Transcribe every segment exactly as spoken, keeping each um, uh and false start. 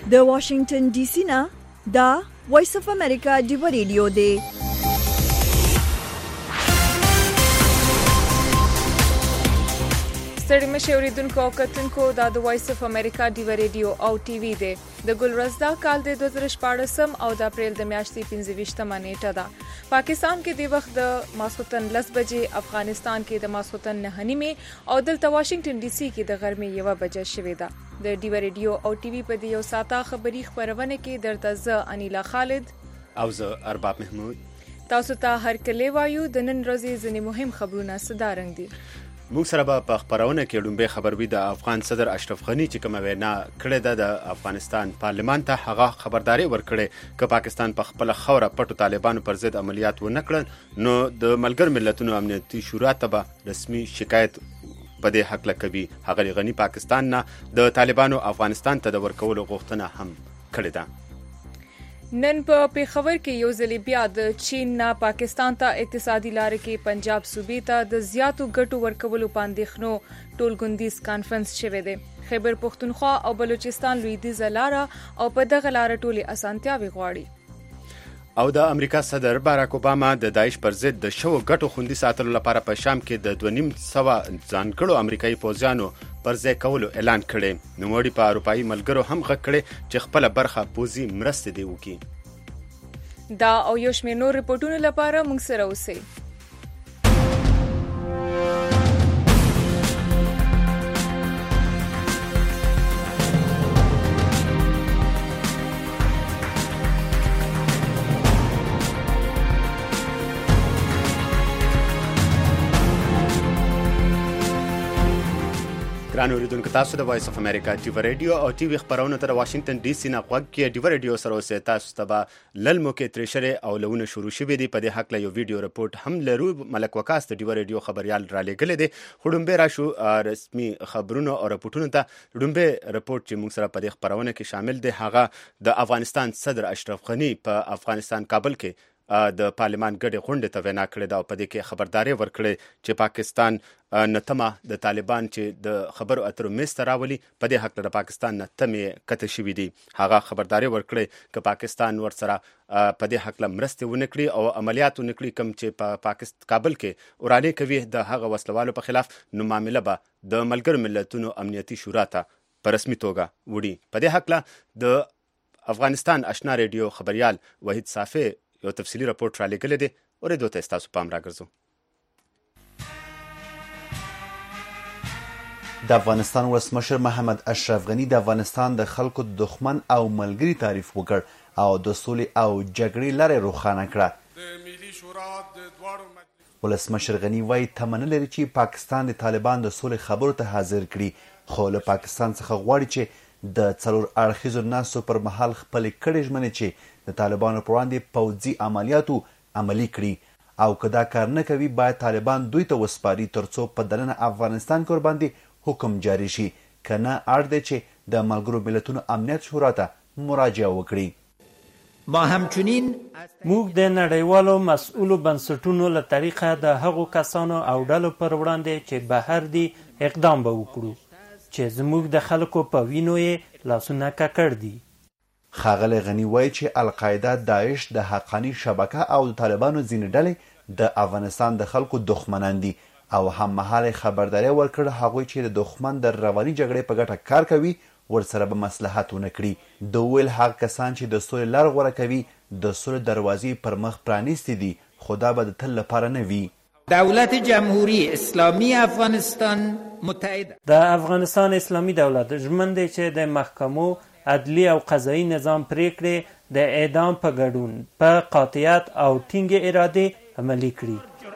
د واشنگټن ډي سي نه دا وایس اف امریکا ډیو ریډیو دی. ستړي مشه اوریدونکو او کتونکو دا د وایس اف امریکا ډیو ریډیو او ټي وي دی. د ګلرزدا کال د دوه زره شپاړسم او د اپریل د میاشتې پنځه ویشتمه نیټه ده. پاکستان کې د وخت د ماسخوتن لس بجې، افغانستان کې د ماسخوتن نهه نیمې او دلته واشنگټن ډي سي کې د غرمې یوه بجه شوې ده. د ډیو ریډیو او ټي وي په دې یو ساعته خبري خبرونه کې درته زه انیلا خالد او زه ارباب محمود تاسو ته هر کله وایو د نن ورځې ځینې مهم خبرونه صدارنګ دي. موږ سره به په خبرونه کې ډومبه خبر وي د افغان صدر اشرف غنی چې کومه وینا کړې ده د افغانستان پارلمان ته. هغه خبرداري ورکړې چې پاکستان په خپل خوره پټو طالبانو پر ضد عملیات ونه کړل نو د ملګر ملتونو امنیتي شورا ته به رسمي شکایت په دې حق لکوي. هغه غنی پاکستان نه د طالبانو افغانستان ته د ورکولو غوښتنه هم کړې ده. نن په پیښور کې یو ځل بیا د چین نه پاکستان ته اقتصادي لارې کې پنجاب صوبې ته د زیاتو ګټو ورکولو په اندېښنو ټولګوندیز کانفرنس شوی دی. خیبر پښتونخوا او بلوچستان لویدیځه لاره او په دغه لاره ټولې اسانتیاوې غواړي. او د امریکا صدر باراک اوباما د داعش پر ضد د شو ګټو خوندي ساتلو لپاره په شام کې د دوه نیم سوه ځانګړو امریکایي پوځیانو پر ځای کولو اعلان کړی. نوموړي په اروپایي ملګرو هم غږ کړی چې خپله برخه پوځي مرستې دې وکړي. دا او یو شمېر نور رپورټونو لپاره موږ سره اوسئ. ګران اوریدونکو، تاسو د وایس اف امریکا ډیو ریډیو او ټي وي خبرونه تر واشنگټن ډي سي نه غوږ کې ډیو ریډیو سره اوسئ. تاسو ته به للمو کې ترشره او لونه شروع شوې دي. په دې حق له یو ویډیو رپورټ هم لرو. ملک وکاس د ډیو ریډیو خبريال را لېږلی دی. خړومبه راشو رسمي خبرونه او رپورټونو ته. خړومبه رپورټ چې موږ سره په دې خبرونه کې شامل دی هغه د افغانستان صدر اشرف غنی په افغانستان کابل کې د پارلمان ګډې غونډې ته وینا کړې ده او په دې کې خبرداري ورکړې چې پاکستان نتمه د طالبان چې د خبرو اترو میز ته راولي په دې حق د پاکستان نتمې کته شوي دي. هغه خبرداري ورکړې چې پاکستان ورسره په دې حق له مرستې ونه کړي او عملیات ونه کړي کوم چې په پاکستان کابل کې ورانې کوي د هغه وسلوالو په خلاف. نو معامله به د ملګرو ملتونو امنیتي شورا ته په رسمي توګه وړي. په دې حق له د افغانستان آشنا ریډیو خبريال وحید صافی یو تفصیلی رپورټ را لېږلی دی. اورېدو ته ستاسو پام راګرځو. د افغانستان ولسمشر محمد اشرف غنی د افغانستان د خلکو دښمن او ملګری تعریف وکړ او د سولې او جګړې لارې روښانه کړه. ولسمشر غنی وایي تمه نه لري چې پاکستان د طالبان د سولې خبرو ته حاضر کړي، خو له پاکستان څخه غواړي چې د څلور اړخیزو ناستو پر مهال خپلې کړې ژمنې چې د طالبانو پر وړاندې پوځي عملیاتو عملي کړي او که دا کار نه کوي باید طالبان دوی ته وسپاري ترڅو په دننه افغانستان کې ورباندې حکم جاری شي، که نه اړ دی چې د ملګرو ملتونو امنیت شورا ته مراجعه وکړي. ما همچنین موږ د نړیوالو مسؤلو بنسټونو له طریقه د هغو کسانو او ډلو پر وړاندې چې بهر دي اقدام به وکړو چې زموږ د خلکو په وینو یې لاسونه ککړ دي. ښاغلی غني وایي چې القاعده، داعش، د حقاني شبکه او د طالبانو ځینې ډلې د افغانستان د خلکو دښمنان دي او هممهاله خبرداری ورکړ هغوی چې د دښمن د رواني جګړې په ګټه کار کوي ورسره به مصلحت ونه کړي. د ویل هغه کسان چې د سولې لار غوره کوي د سولې دروازې پر مخ پرانیستې دي، خو دا به د تل لپاره نه وي. دولت جمهوری اسلامی افغانستان متحد د افغانستان اسلامي دولت ژمن دی چې د محکمو، عدلی او قضایي نظام پریکړې د اعدام په ګډون په قاطعیت او ټینګې ارادې عملي کړي.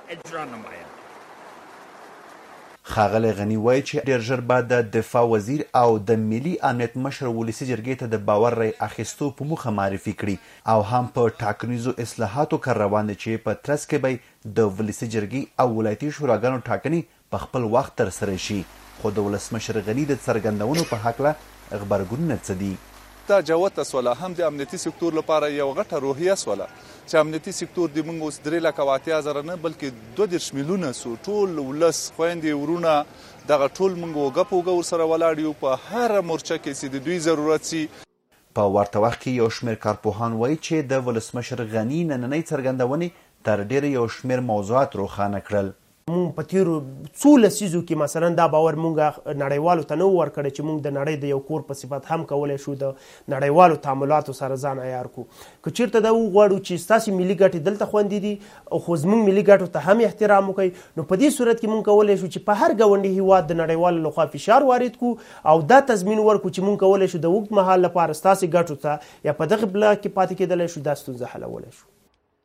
ښاغلی غني وایي چې ډېر ژر به د دفاع وزیر او د ملي امنیت مشر ولسي جرګې ته د باور رای اخیستو په موخه معرفي کړي او هم په ټاکنیزو اصلاحاتو کار روان دی چې په ترڅ کې به د ولسي جرګې او ولایتي شوراګانو ټاکنې په خپل وخت ترسره شي. خو د ولسمشر غني د څرګندونو په هکله غبرګونونه څه دي؟ دا جوته سوله هم د امنیتي سکتور لپاره یو غټه روحیه سوله چې امنیتي سکتور د موږ اوس درې لکه او اتیا زره نه بلکې دوه دېرش میلیونه سو ټول ولس خویندې ورونه دغه ټول موږ وګه په وګه ورسره ولاړ یو په هره مورچه کې چې د دوی ضرورت سي. په ورته وخت کې یو شمېر کارپوهان وایي چې د ولسمشر غني نننۍ څرګندونې تر ډېره یو شمېر موضوعات روښانه کړل. مونږ په تیرو څو لسیزو کې مثلا دا باور مونږ نړیوالو ته نه ورکړی چې مونږ د نړۍ د یو کور په صفت هم کولی شو د نړیوالو تعاملاتو سره ځان عیار کړو. که چېرته دا وغواړو چې ستاسې ملي ګټې دلته خوندي دي خو زموږ ملي ګټو ته هم احترام وکړئ، نو په دې صورت کې مونږ کولی شو چې په هر ګاونډي هیواد د نړیوالو لخوا فشار وارد کړو او دا تضمین ورکړو چې مونږ کولی شو د اوږد مهال لپاره ستاسې ګټو ته یا په دغه بلاک کې پاتې کېدلی شو دا ستونزه حلولی شو.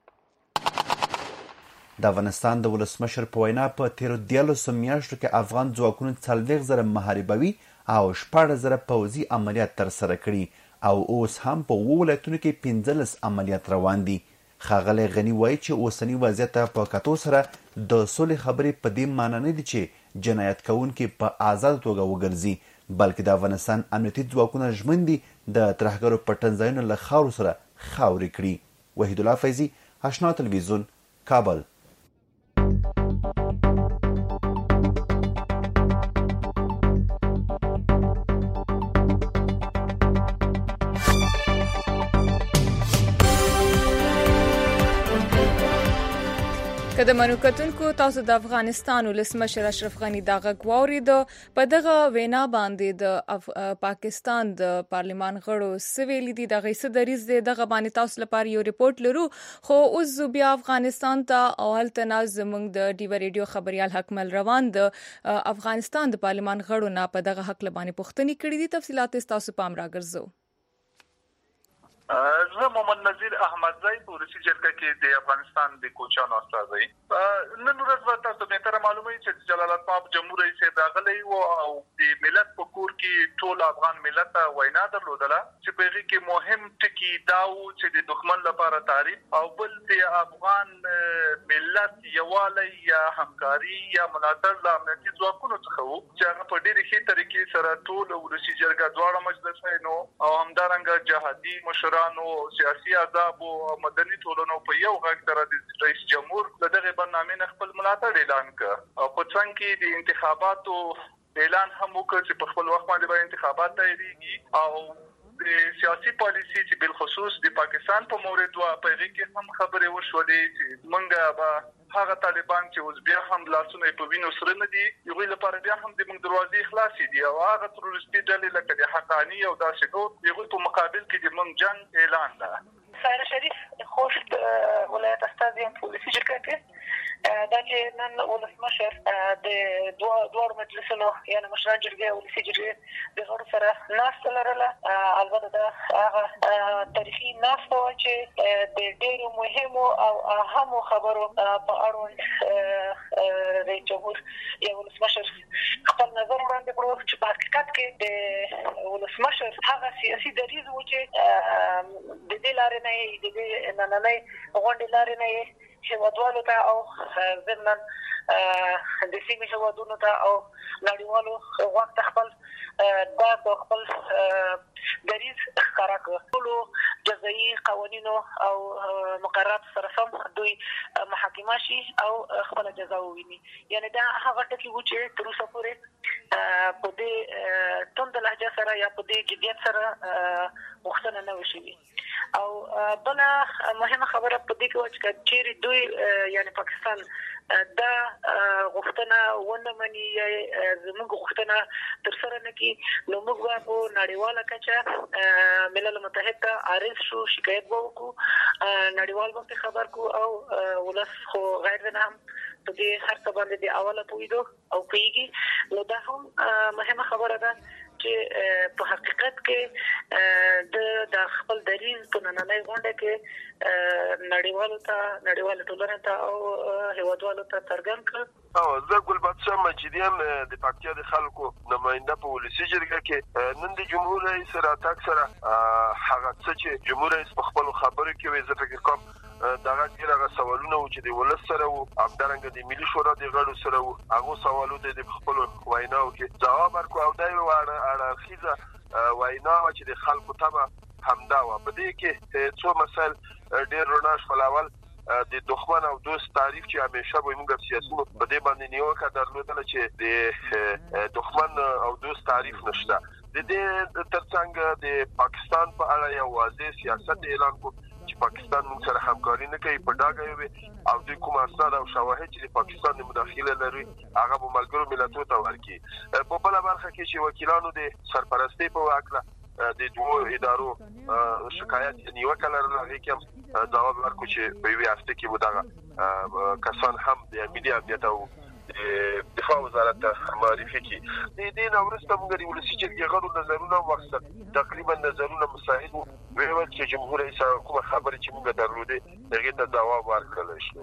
د افغانستان د ولسمشر په وینا په تیرو دیارلسو میاشتو کې افغان ځواکونو څلوېښت زره محاربوي او شپاړس زره پوځي عملیات ترسره کړي او اوس هم په اووه ولایتونو کې پنځلس عملیات روان دي. ښاغلی غني وایي چې اوسني وضعیت ته په کتو سره د سولې خبرې په دې معنا نه دي چې جنایت کوونکي په آزاده توګه وګرځي، بلکې د افغانستان امنیتي ځواکونه ژمن دي د ترهګرو پټنځایونه له خاورو سره خاورې کړي. وحید الله فیضي، اشنا تلویزیون، کابل. که د منو کتونکو تاسو د افغانستان ولسمشر اشرف غني دا غږ واورېده، په دغه وینا باندې د پاکستان د پارلمان غړو څه ویلي دي، دغه څه دریځ دی، دغه باندې تاسو لپاره یو ریپورټ لرو. خو اوس زه بیا افغانستان ته او هلته نه زموږ د ډیوه ریډیو خبریال حکمل روان د افغانستان د پارلمان غړو نه په دغه حق باندې پوښتنې کړې دي. تفصیلات تاسو پام راګرځو. زه محمد نذیر احمدزی په ولسي جرګه کې د افغانستان د کوچانو استازی. نن ورځ به تاسو ته بهتره معلومه وي چې جلال آباد جمهور رئیس راغلی و او د ملت په کور کې ټول افغان ملت ته وینا درلودله چې په هغې کې مهم ټکي دا و چې د دښمن لپاره تعریف او بل د افغان ملت یووالی یا همکاري یا ملاتړ له امنیتي ځواکونو څخه و چې هغه په ډېرې ښې طریقې سره ټول ولسي جرګه دواړه مجلسینو او همدارنګه جهادي مشران نو سیاسي احزاب او مدني ټولنو په یو غږ سره د رئیس جمهور له دغه برنامې نه خپل ملاتړ اعلان کړ او په څنګ کې د انتخاباتو اعلان هم وکړ چې په خپل وخت باندې به انتخابات دایریږي او د سیاسي پالیسي چې بالخصوص د پاکستان په مورد و په هغې کې هم خبرې وشولې چې موږ به هغه طالبان چې اوس بیا هم لاسونه په وینو سره نه دي هغوی لپاره بیا هم د موږ دروازې خلاصې دي او هغه تروریستي ډلې لکه د حقاني او داسې نور د هغوی په مقابل کې د موږ جنګ اعلان ده. سایره شریف خوست ولایت استازی یم په ولسي جرګه کې. دا چې نن ولسمشر د دواړو مجلسونو یعنې مشران جرګې او ولسي جرګې د غړو سره ناسته لرله، البته دا هغه تاریخي ناسته وه چې د ډېرو مهمو او اهمو خبرو په اړوند رئیس جمهور یا ولسمشر خپل نظر وړاندې کړو چې په حقیقت کې د ولسمشر هغه سیاسي دریځ و چې د دې لارې نه یې د دې نننۍ غونډې لارې نه یې هیوادوالو ته او ضمناً د سیمې هیوادونو ته او نړیوالو غوږ ته خپل درد او خپل دریځ ښکاره کړ. ټولو جزایي قوانینو او مقرراتو سره سم دوی محاکمه شي او خپله جزا وویني. یعنې دا هغه ټکي وو چې تر اوسه پورې په دې تنده لهجه سره یا په دې جدیت سره غوښتنه نه وه شوې. او بله مهمه خبره په دې کې وه چې چیرې دوی یعنې پاکستان دا غوښتنه ونه مني یا زموږ غوښتنه ترسره نه کړي نو موږ به په نړیواله کچه ملل متحد ته عارض شو، شکایت به وکړو، نړیوال به پرې خبر کړو او ولس خو غیر نه هم په دې هر څه باندې د اوله پوهېدو او پوهېږي. نو دا هم مهمه خبره ده چې په حقیقت کې د خپل دریځ په نننۍ غونډه کې نړیوالو ته نړیواله ټولنې ته او هیوادوالو ته څرګند کړ. او زه ګلبدشاه مجیدی یم د پکتیا د خلکو نماینده په ولسي جرګه کې. نن د جمهور رئیس راتګ سره هغه څه چې جمهور رئیس په خپلو خبرو کې وایي زه فکر کوم دغه ډېر هغه سوالونه وو چې د ولس سره وو، همدارنګه د ملي شورا د غړو سره وو، هغو سوالو ته د خپلو ویناو کې ځواب ورکړو او دا یوه اړخیزه وینا وه چې د خلکو طبع همدا وه. په دې کې څو مسایل ډېر رڼا شول. اول د دښمن او دوست تعریف چې همیشه به موږ سیاسیونو په دې باندې نیوکه درلودله چې د دښمن او دوست تعریف نشته. د دې تر څنګ څنګه د پاکستان په اړه یو واضح سیاست اعلان کو چې پاکستان موږ سره همکاري نه کوي په ډاګه وي او د کوم اسناد او شواهد چې پاکستان د مداخله لري هغه په ملګرو ملتونو ته ورکړي. په بل برخه کې چې وکیلانو د سرپرستی په واکله د دوه ادارو شکایت نیوکه لرله هغه کې ځواب ورکړو چې په یوه هفته کې مدغه کسان هم د ملي امنیت او دفاع وزارت معرفي کی د دې نورسته موږ د ولسی جرګې غړو نظرونه واخیستل تقریبا نظرونه مساعد ویل چې جمهور رئیس کوم خبرې چې موږ درلودې هغه ته ځواب ورکړل شو.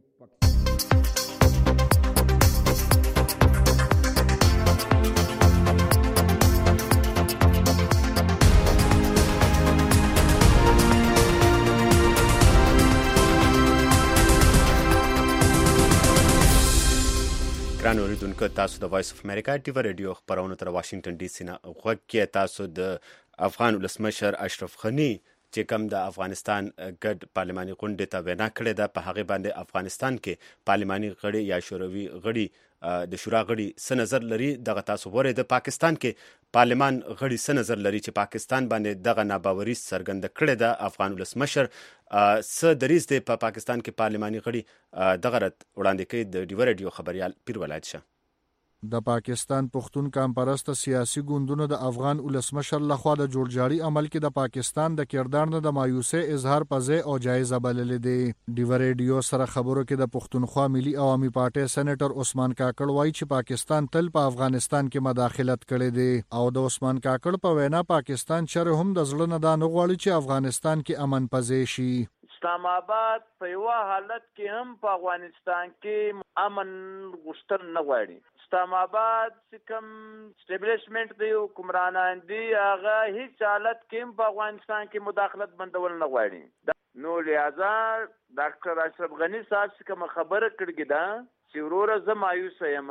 ګران اوریدونکو تاسو د وایس اف امریکا ټي وی رادیو خبرونه تر واشنگټن ډي سي نه غوږ کې تاسو د افغان ولسمشر اشرف غنی چې کوم د افغانستان ګډ پارلماني غونډې ته وینا کړې ده په هغه باندې افغانستان کې پارلماني غړي یا شوروي غړي د شورا غړي څه نظر لري دغه تاسو وره د پاکستان کې پارلمان غړي څه نظر لري چې پاکستان باندې دغه ناباوري څرګنده کړې ده افغان ولسمشر څه دریځ دی په پاکستان کې پارلماني غړي دغه رد وړاندې کوي د ډیو رادیو خبريال پیر ولایت شه. د پاکستان پښتون کمپرست سیاسي ګوندونو د افغان ولسمشر لخوا د جوړجاړي عمل کې د پاکستان د کردار نه د مایوسۍ اظهار پځې او جایزه بللې دی. ډیو رادیو سره خبرو کې د پښتونخوا ملي عوامي پارټي سېنیټر عثمان کاکړ وایي چې پاکستان تل په افغانستان کې مداخلت کړې دی او د عثمان کاکړ په وینا پاکستان چر هم د زړه نه دا نه غواړي چې افغانستان کې امن پځې شي. اسلام آباد په یو حالت کې هم په افغانستان کې امن غوښتل نه غواړي. اسلام آباد چې کوم سټیبلیشمنت دی حکمرانان دي هغه هیڅ حالت کې هم په افغانستان کې مداخلت بندول نه غواړي. نو لہذا ډاکټر اشرف غنی صاحب چې کوم خبره کړې ده چې وروره زه مایوس یم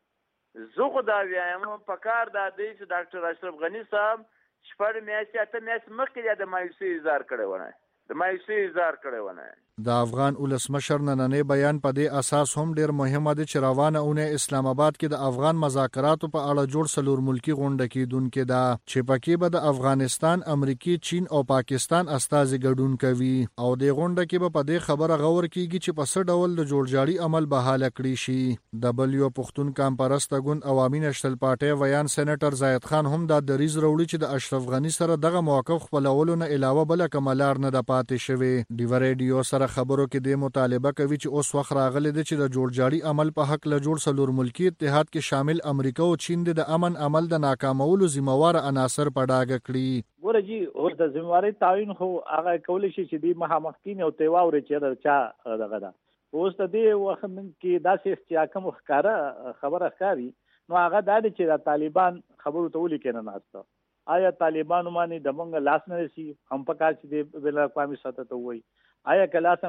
زه خو دا وایم په کار دا دی چې ډاکټر اشرف غنی صاحب شپږ میاشتې اته میاشتې مخکې د مایوسۍ اظهار کړی ونه د مایوسۍ اظهار کړی ونه. د افغان ولسمشر نننی بیان په دې اساس هم ډیر مهمه دی چې روانه اونۍ اسلام آباد کې د افغان مذاکراتو په اړه جوړ سلور ملکی غونډه کېدونکې ده چې پکې به د افغانستان، امریکای، چین او پاکستان استازي ګډون کوي او د غونډه کې به په دې خبره غور کیږي چې په څه ډول د جوړجاړي عمل بحاله کړی شي. د بلیو پښتون کمپرست ګوند عوامي نشتل پارټي ویان سېنیټر زاید خان هم د دریز وروړي چې د اشرف غنی سره دغه موقف خپلولو نه علاوه بل کومه لار نه د پاتې شوی. ډیو رادیو سره خبرو کې د مطالبه کوي چې اوس وخت راغلی دی چې د جوړجاړي عمل په حق له جوړ سلور ملکی اتحاد کې شامل امریکا او چین د امن عمل د ناکامولو ذمہوار عناصر په ډاګه کړي. ګوره جی اوس د ذمہواري تعین خو هغه کولی شي چې د مخامخین او تیواوري چې چا دغه ده اوس د دې وخت کې داسې چې کوم ښکارا خبره ښکاری نو هغه دا دی چې د طالبان خبرو ته ولي کنه ناسته آیا طالبان باندې د مونږ لاس نه شي هم په کار چې د بل اقوامي سطح ته وای آیا کلاسم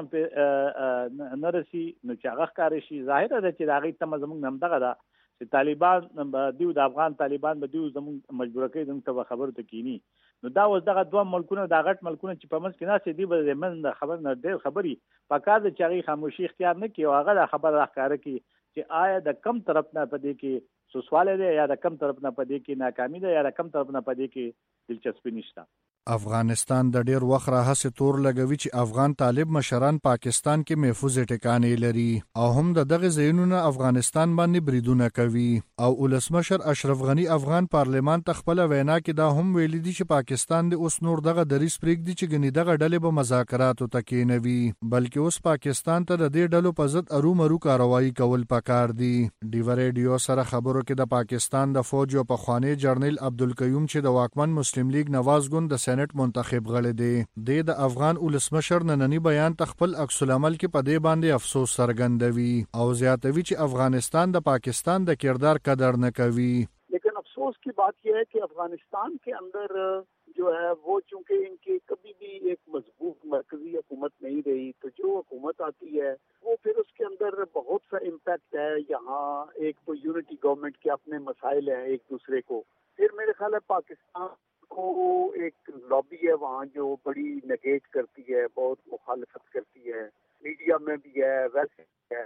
په نرسي نو چې هغه ښکار شي ظاهر ده چې هغه تم زمونږ نم دغه ده چې طالبان دیو د افغان طالبان به دیو زمونږ مجبور کوي دغه خبرو ته کینی نو دا اوس دغه دوه ملکونه د غټ ملکونه چې په منځ کې ناسې دی به من خبر نه دی خبري په کار د چاري خاموشي اختیار نه کوي هغه د خبر راخاره کوي چې آیا د کم طرف نه پدې کې سوسواله دی یا د کم طرف نه پدې کې ناکامي ده یا د کم طرف نه پدې کې دلچسپي نشته. افغانستان د ډیر وخت راهسه تور لګوي چې افغان طالب مشران پاکستان کې محفوظ ټکانې لري او هم د دغه ځایونو افغانستان باندې بریدونه کوي او ولسمشر اشرف غنی افغان پارلمان ته خپل وینا کې دا هم ویلي دي چې پاکستان د اوس نور دغه دریس پرېږدي چې ګنې دغه ډلې به مذاکراتو ته کېنوي بلکې اوس پاکستان ته د دې ډلو په ضد ارومرو کاروایی کول پکار دي. ډیو رادیو سره خبرو کې د پاکستان د فوج او پخوانی جنرال عبدالقیوم چې د واکمن مسلم لیگ نواز ګوند د سېنات منتخب غړی دی د افغان ولسمشر نننی بیان ته خپل عکس العمل کې په دې باندې افسوس څرګندوي او زیاتوي چې افغانستان د پاکستان د کردار قدر نه کوي. لیکن افسوس کی بات یہ ہے کہ افغانستان کے اندر جو ہے وہ چونکہ ان کی کبھی بھی ایک مضبوط مرکزی حکومت نہیں رہی تو جو حکومت آتی ہے وہ پھر اس کے اندر بہت سا امپیکٹ ہے. یہاں ایک تو یونٹی گورنمنٹ کے اپنے مسائل ہیں ایک دوسرے کو پھر میرے خیال ہے پاکستان کو ایک لابی ہے وہاں جو بڑی نگیٹ کرتی ہے بہت مخالفت کرتی ہے میڈیا میں بھی ہے ویسے ہے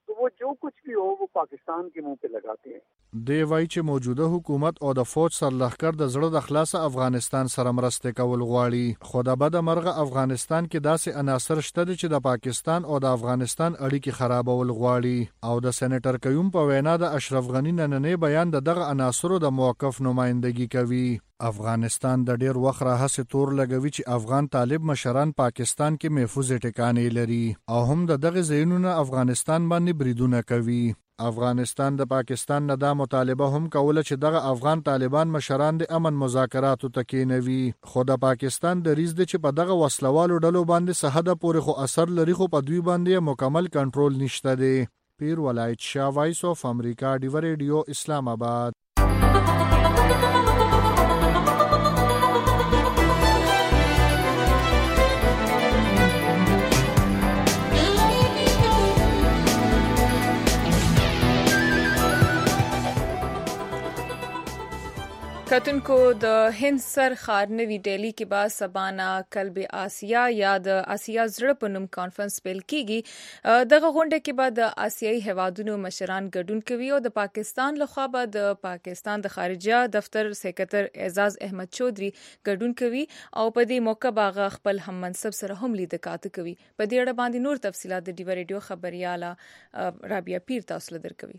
तो वो जो कुछ भी हो वो पाकिस्तान के मुंह पे लगाते हैं. دی وای چې موجوده حکومت او د فوج سرلښکر د زړه د خلاصه افغانستان سره مرسته کول غواړي، خو د بده مرغه افغانستان کې داسې عناصر شته چې د پاکستان او د افغانستان اړیکې خرابول غواړي. او د سېنیټر قیوم په وینا د اشرف غنی نننې بیان د دغه عناصرو د موقف نمائندګي کوي. افغانستان د ډیر وخت راهیسې تور لګوي چې افغان طالب مشران پاکستان کې محفوظ ټکانې لري او هم د دغه ځایونو افغانستان باندې بریدونه کوي. افغانستان د پاکستان نه دا مطالبه هم کوله چې دغه افغان طالبان مشران د امن مذاکراتو ته کېنوي، خو د پاکستان د ریز د چې په دغه وسلوالو ډلو باندې سهده پورې خو اثر لري، خو په دوی باندې مکمل کنټرول نشته دی. پیر ولایت شاه، وایس اف امریکا، ډیو ریډیو، اسلام آباد. کتونکو د هند سر ښار نوی ډیلی کې با سبانا کلب آسیا یا د آسیا زړه په نوم کانفرنس پیل کیږي. دغه غونډه کې به د آسیایي هیوادونو مشران ګډون کوي او د پاکستان لخوا به د پاکستان د خارجه دفتر سیکرټر اعزاز احمد چودھری ګډون کوي او په دې موقع باغ خپل هم منصب سره هم لید کاته کوي. په دې اړه باندې نور تفصيلات د ډیو ریډیو خبرياله رابعه پیر تاسو لدر کوي.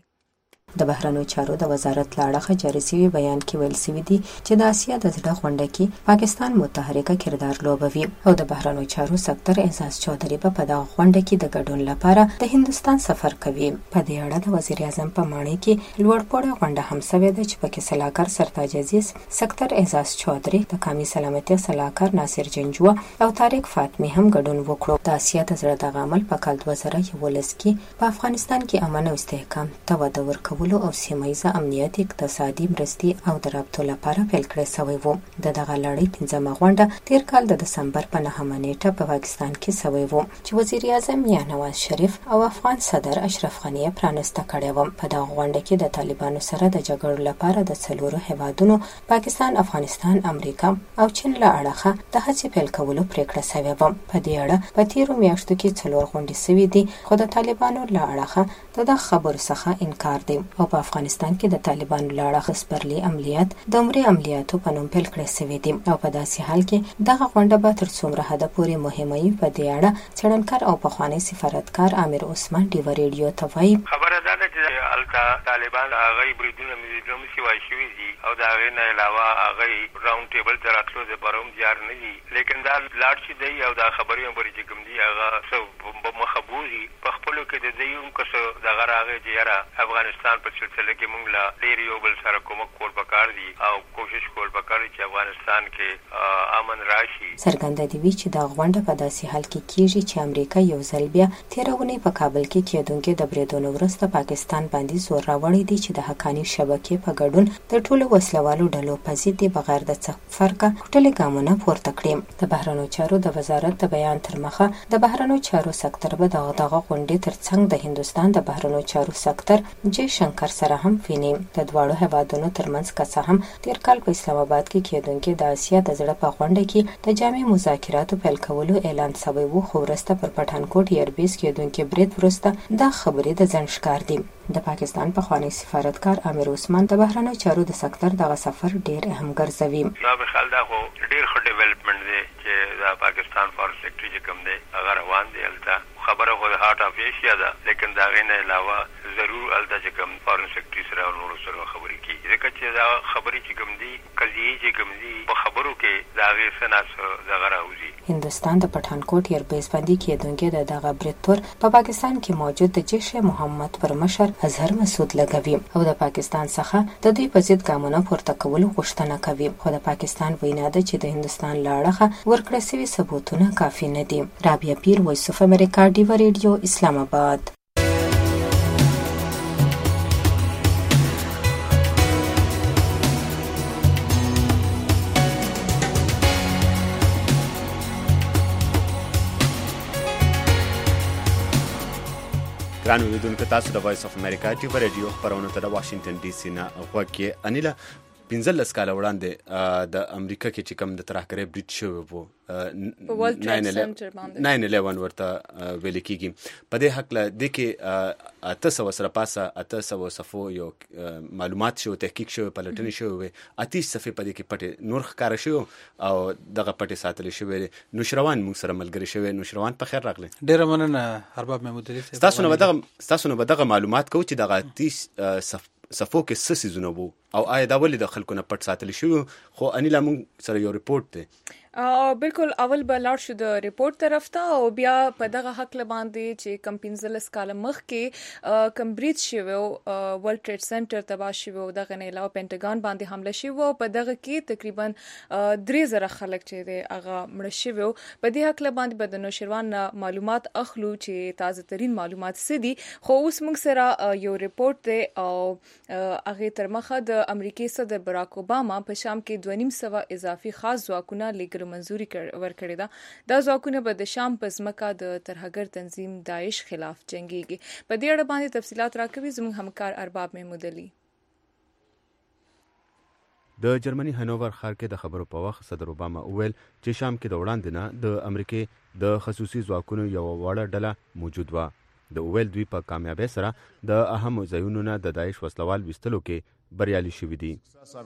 د بهرنیو چارو د وزارت لاړه جاری شوی بیان کې ویل شوی دی چې د آسیا د زړه غونډه کې پاکستان متحرکه کردار لوبوي او د بهرنیو چارو سکتر اعزاز چودھری په دغه غونډه کې د ګډون لپاره د هندستان سفر کوي. په دې اړه د وزیر اعظم په ماڼۍ کې لوړپوړه غونډه هم شوې ده چې پکې سلاکار سرتاج عزیز، سکتر اعزاز چودھری، د قومي سلامتیا سلاکار ناصر جنجوا او طارق فاطمی هم ګډون وکړو. د آسیا د زړه د عمل په کال دوه زره یولس کې په افغانستان کې امن او استحکام ته وده ورکول او سیمایي امنیت، اقتصادي مرستې او د رابطو لپاره پیل کړی شوی و. د دغه لړۍ پنځمه غونډه تیر کال د دسمبر په نهمه نیټه په پاکستان کې شوی و چې وزیر اعظم یا نواز شریف او افغان صدر اشرف غنی پرانسته کړی و. په دغه غونډه کې د طالبانو سره د جګړو لپاره د څلورو هیوادونو پاکستان، افغانستان، امریکا او چین له اړخه د هڅې پیل کولو پریکړه شوې و. په دې اړه په تیرو میاشتو کې څلور غونډې شوې دي، خو د طالبانو له اړخه د دغه خبرو څخه انکار دی او په افغانستان کې د طالبانو له اړخه سپرلي عملیات د عمرې عملیاتو په نوم پیل کړی شوی دی او په داسې حال کې دغه غونډه به تر څومره حده پورې مهمه وي. په دې اړه څېړنکار او پخوانی سفارتکار امیر عثمان ډیو ریډیو ته وایي: خبره ده چې الته طالبان هغه بریدونه مې سیوای شوي دي او د هغې نه علاوه هغه راوند ټیبل ته راتلو دپاره هم تیار نه دي، لیکن دا لاړ چې دی او دا خبرې هم پرې چې کوم دي هغه څه مخه بوځي. په خپلو کې د دوی هم که څه دغه راغی چې یاره افغانستان په سلسله کې موږ له ډېر یو بل سره کومک کول پکار دي او کوشش کول پکار دي چې افغانستان کې امن راشي. څرګنده دي وي چې دا غونډه په داسې حال کې کېږي چې امریکا یو ځل بیا تېره اونۍ په کابل کې کېدونکې د بریدونو وروسته پاکستان باندې زور راوړی دی چې د حقاني شبکې په ګډون د ټولو وسلوالو ډلو په ضد یې بغیر د څه فرقه ټولې ګامونه پورته کړي. د بهرنیو چارو د وزارت د بیان تر مخه د بهرنیو چارو سکتر به دغه دغه غونډې ترڅنګ د هندوستان د بهرنیو چارو سکتر جے شنکر سره هم ویني. د دواړو هیوادونو ترمنځ که څه هم تیر کال په اسلام آباد کې کېدونکې د آسیا د زړه په غونډه کې د جامع مذاکراتو پیل کولو اعلان شوی و، خو وروسته پر پټانکوټ ایربیس کېدونکې برید وروسته دا خبرې د ځنډ ښکار دي. د پاکستان پخوانی سفارتکار امیر عثمان د بهرنیو چارو د سکتر دغه سفر ډیر اهم ګرځوي. دا به خل دا خو ډیر ښه ډیولپمنټ دی چې د پاکستان فارن سیکرټري چې کوم دی هغه روان دی. هلته خبره خو د هارت اف ایشیا ده، لیکن د هغې نه علاوه ضرور هلته چې کوم فارن سیکرټري سره او نورو سره خبرې کېږي، ځکه چې دا خبرې چې کوم دي قضیې چې کوم دي په خبرو کې د هغې څه نه څه دغه راوځي. هندوستان د پټانکوټ ایربیس باندې کېدونکې د دغه برید تور په پاکستان کې موجود د جیش محمد پر مشر اظهر مسعود لګوي او د پاکستان څخه د دوی په ضد ګامونه پورته کولو غوښتنه کوي، خو د پاکستان وینا ده چې د هندوستان له اړخه ورکړل شوي ثبوتونه کافي نه دي. رابعه پیر، وایس اف امریکا، ډیو ریډیو، اسلام آباد. ګران اوریدونکو، تاسو د وایس اف امریکا ټیوب ریډیو خبرونه ته د واشنگټن ډي سي نه غوږ کې انیله پنځلس کاله وړاندې د امریکا کې چې کوم د ترهګرۍ برید شوی وو ناین الیون ورته ویل کېږي په دې هکله دې کې اته سوه سره پاسه اته سوه صفحو یو معلومات شوی تحقیق شوی پلټنې شوی وې اتیس صفحې په دې کې پټې نور ښکاره شوي او دغه پټې ساتلې شوې نوشروان موږ سره ملګری شوی نوشروان په خیر راغلی ډېره مننه ارباب محمود علي صاحب ستاسو نه به دغه ستاسو نه به دغه معلومات کوو چې دغه اتیس صفحو کې څه څیزونه وو او آیا دا ولې د خلکو نه پټ ساتلی شوي خو انیلا موږ سره یو ریپورټ دی بالکل اول به لاړ شو د ریپورت طرف ته او بیا په دغه حق باندې چې کم پنځلس کاله مخکې کم برید شوی ورلد ټریډ سنټر تباه شوی او دغه نه علاوه پینټاګان باندې حمله شوی او په دغه کې تقریبا درې زره خلک چې دی هغه مړه شوي په دې حق باندې به د نوشروان معلومات اخلو چې تازه ترین معلومات څه دي خو اوس موږ سره یو ریپورت دی او هغه تر مخه د امریکای صدر براک اوباما په شام کې دوه نیم سوه اضافي خاص ځواکونه لیږل منظوري ورکړې ده دا ځواکونه به د شام په ځمکه د ترهګر تنظیم داعش خلاف جنګيږي په دې اړه باندې تفصيلات راکوي زموږ همکار ارباب محمود علي د جرمني هنوور ښار کې د خبرو په وخت صدر اوباما وویل چې شام کې د وړاندې نه د امریکای د خصوصي ځواکونو یو وړه ډله موجود و د وویل دوی په کامیابۍ سره د اهمو ځایونو نه د داعش وسلوال ویستلو کې بریالي شوي دي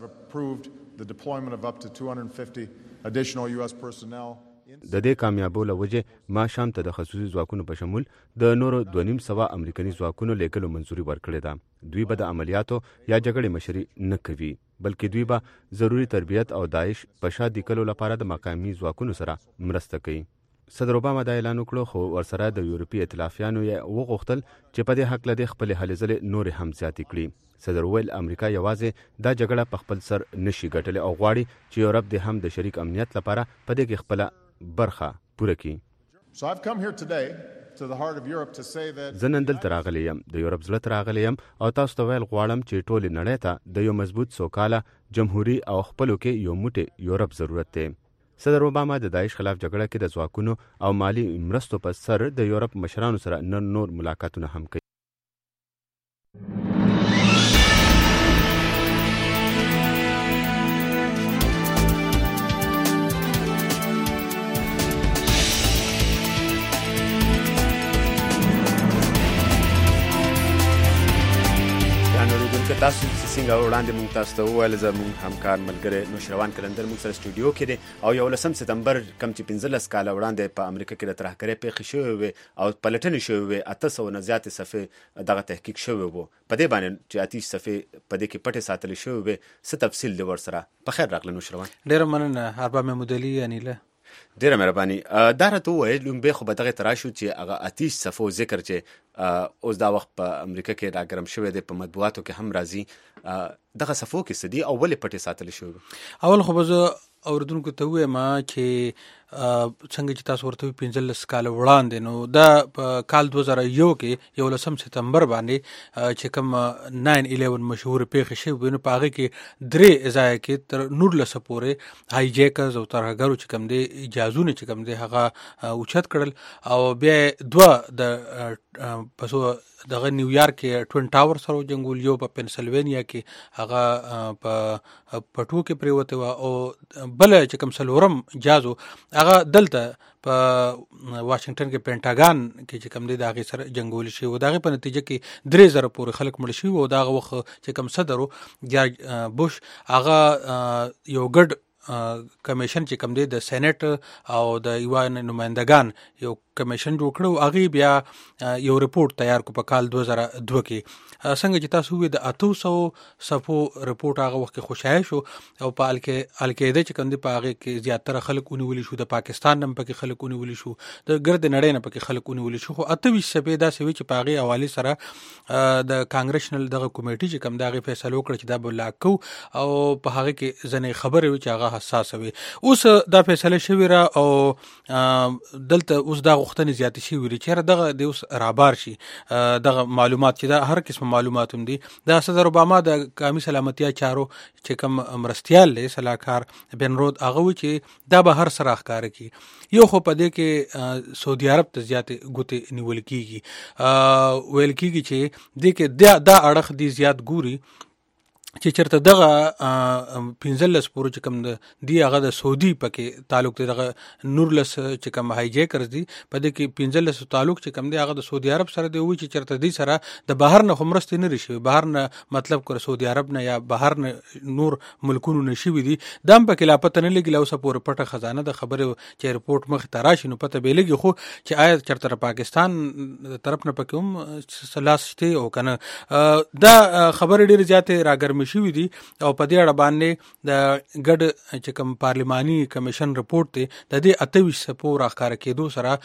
د دې کامیابو له وجې ما شام ته د خصوصي ځواکونو په شمول د نورو دوه نیم سوه امریکني ځواکونو لیږلو منظوري ورکړې ده دوی به د عملیاتو یا جګړې مشري نه کوي بلکې دوی به ضروري تربیت او داعش په شا لیکلو لپاره د مقامي ځواکونو سره مرسته کوي صدر اوباما دا اعلان وکړو خو ورسره د یورپي ائتلافیانو یې وغوښتل چې په دې هکله د خپلې هلې ځلې نورې هم زیاتې کړي صدر ویل امریکا یوازې دا جګړه په خپل سر نشي ګټلی او غواړي چې یورپ د هم د شریک امنیت لپاره په دې کې خپله برخه پوره کړي زه نن دلته راغلی یم د یورپ زړه ته راغلی یم او تاسو ته ویل غواړم چې ټولې نړۍ ته د یو مضبوط سوکاله جمهوري او خپلو کې یو موټی یورپ ضرورت دی صدر اوباما د داعش خلاف جګړه کې د ځواکونو او مالی مرستو په سر د یورپ مشرانو سره نن نور ملاقاتونه هم کوي تاسو څنګه وړاندې موږ تاسو ته وویل زموږ همکار ملګری نوشروان کلندر موږ سره سټوډیو کې دی او یولسم سپتمبر کم چې پنځلس کاله وړاندې په امریکا کې د ترهګرۍ پیښې شوې وې او پلټنې شوې وې اته سوه نه زیاتې صفحې دغه تحقیق شوی و په دې باندې چې اتیس صفحې په دې کې پټې ساتلې شوې وې څه تفصیل دی ورسره په خیر راغلی نوشروان ډېره مننه ارباب محمود علي انیله ډیره مهرباني دا راته وویل لومبې خو به دغې ته راشو چې هغه اتیس صفحو ذکر چې اوس دا وخت په امریکا کې راګرم شوی دی په مطبوعاتو کې هم راځي دغه صفحو کې څه دي او ولې پټې ساتلې شوي اول خو به زه اوریدونکو ته ووایم چې څنګه چې تاسو ورته پنځلس کاله وړاندې نو دا په کال دوه زره یو کې یولسم سپتمبر باندې چې کوم ناین الیون مشهور پیښې شوې نو په هغې کې درې ځایه کې تر نولسو پورې های جیکرز او ترهګرو چې کوم دی جازونه چې کوم دی هغه اوچت کړل او بیا دوه د پسو دغه نیویارک کې ټوین ټاور سره جنګول یو په پنسلوینیا کې هغه په پټو کې پریوته و او بل چې کوم سلورم جازو هغه دلته په واشنگټن کې پینټاګان کې چې کوم دی د هغې سره جنګول شي او د هغې په نتیجه کې درې زره پورې خلک مړه شوي او د هغه وخت چې کوم صدر و جارج بوش هغه یو ګډ کمیشن چې کوم دی د سینټ او د یوه نمایندګان یو کمیشن جوړ کړو هغې بیا یو رپورټ تیار کو په کال دوه زره دوه کې څنګه چې تاسو وویل د اتو سوو صفحو رپورټ هغه وخت کې خوشایه شو او په القاعده چې کوم دی په هغې کې زیاتره خلک ونیولي شو د پاکستان نه پکې خلک ونیولي شو د ګرد نړۍ نه پکې خلک ونیولي شو خو اته ویشت صفحې داسې وي چې په هغې حوالې سره د کانګرشنل دغه کمیټي چې کوم د هغې فیصله وکړه چې دا به لاک کوو او په هغې کې ځینې خبرې وي چې هغه حساسه وي اوس دا فیصله شوې را او دلته اوس دا غوښتنې زیاتې شوي دي چېرې دغه د اوس رابار شي دغه معلومات چې دا هر قسم معلومات هم دي دا صدر اوباما د قومي سلامتیا چارو چې کوم مرستیال دی صلاحکار بن رود هغه وایي چې دا به هر څه راښکاره کړي یو خو په دې کې سعودي عرب ته زیاتې ګوتې نیول کېږي ویل کېږي چې دې کې دا اړخ دي زیات ګوري چې چرته دغه پنځلس پورې چې کوم دی هغه د سعودي پکې تعلق دی دغه نورلس چې کوم هایجیکرز دي په دې کې پنځلس تعلق چې کوم دی هغه د سعودي عرب سره دی وی چې چرته دی سره د بهر نه خمرستې نه رشي بهر نه مطلب کړ سعودي عرب نه یا بهر نه نور ملکونو نشي وي دي دام پکې لا پته نه لګي لا اوس پورې پټه خزانه د خبره چې رپورت مخ تراشي نو پته به لګي خو چې آیا چرته پاکستان طرف نه پکې هم سلاسته او کنه دا خبره ډیره زیاته راګرم شوې دي او په دې اړه باندې د ګډ چې کوم پارلماني کمیشن رپورت دی د دې اتویس سپور راخاره کېدو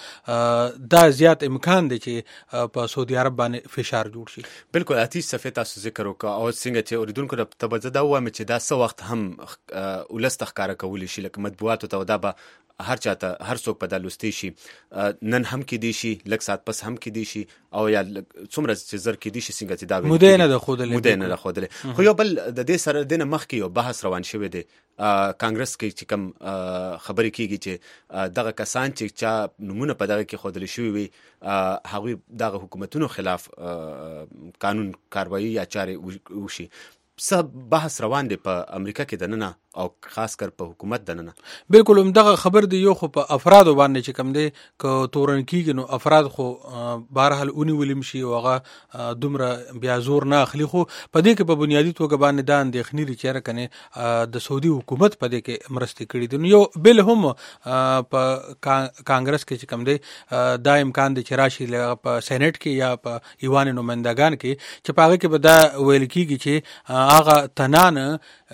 سره دا زیات امکان دی چې په سعودي عرب باندې فشار جوړ شي. بالکل اتیس صفه تاسو ذکر وکړه او څنګه چې اوریدونکو ته تبه دا وایم چې دا څه وخت هم ولست ښکارا کولی شي لکه مطبوعاتو ته دا به هر چاته هر څوک په دلوستي شي نن هم کې دی شي لک سات پس هم کې دی شي او یا څومره چې زر کې دی شي څنګه چې دا وي مودې نه د خودلې مودې نه د خودلې خو یو بل د دې سره د مخ کې یو بحث روان شوی دی کانګرس کې چې کوم خبرې کیږي چې دغه کسان چې چا نمونه په دغه کې خودلې شوی وي هغوی دغه حکومتونو خلاف قانون کاروایی یا چارې وشي سب بحث روان دی په امریکا کې دننه او خاص کر په حکومت دننه. بالکل هم دغه خبر دی یو خو په افراد باندې چې کم دی ک تورن کیږي نو افراد خو بهرحال اونې ولیم شي او هغه دومره بیا زور نه اخلي خو په دې کې په بنیادی توګه باندې دا اندېښنې لري چې راکنه د سعودي حکومت په دې کې مرستې کړې دي نو یو بل هم په کانګرس کې چې کم دی دا امکان دی چې راشي په سېنات کې یا په ایوان نمائندگان کې چې په هغه کې به دا ویل کیږي چې هغه تنانه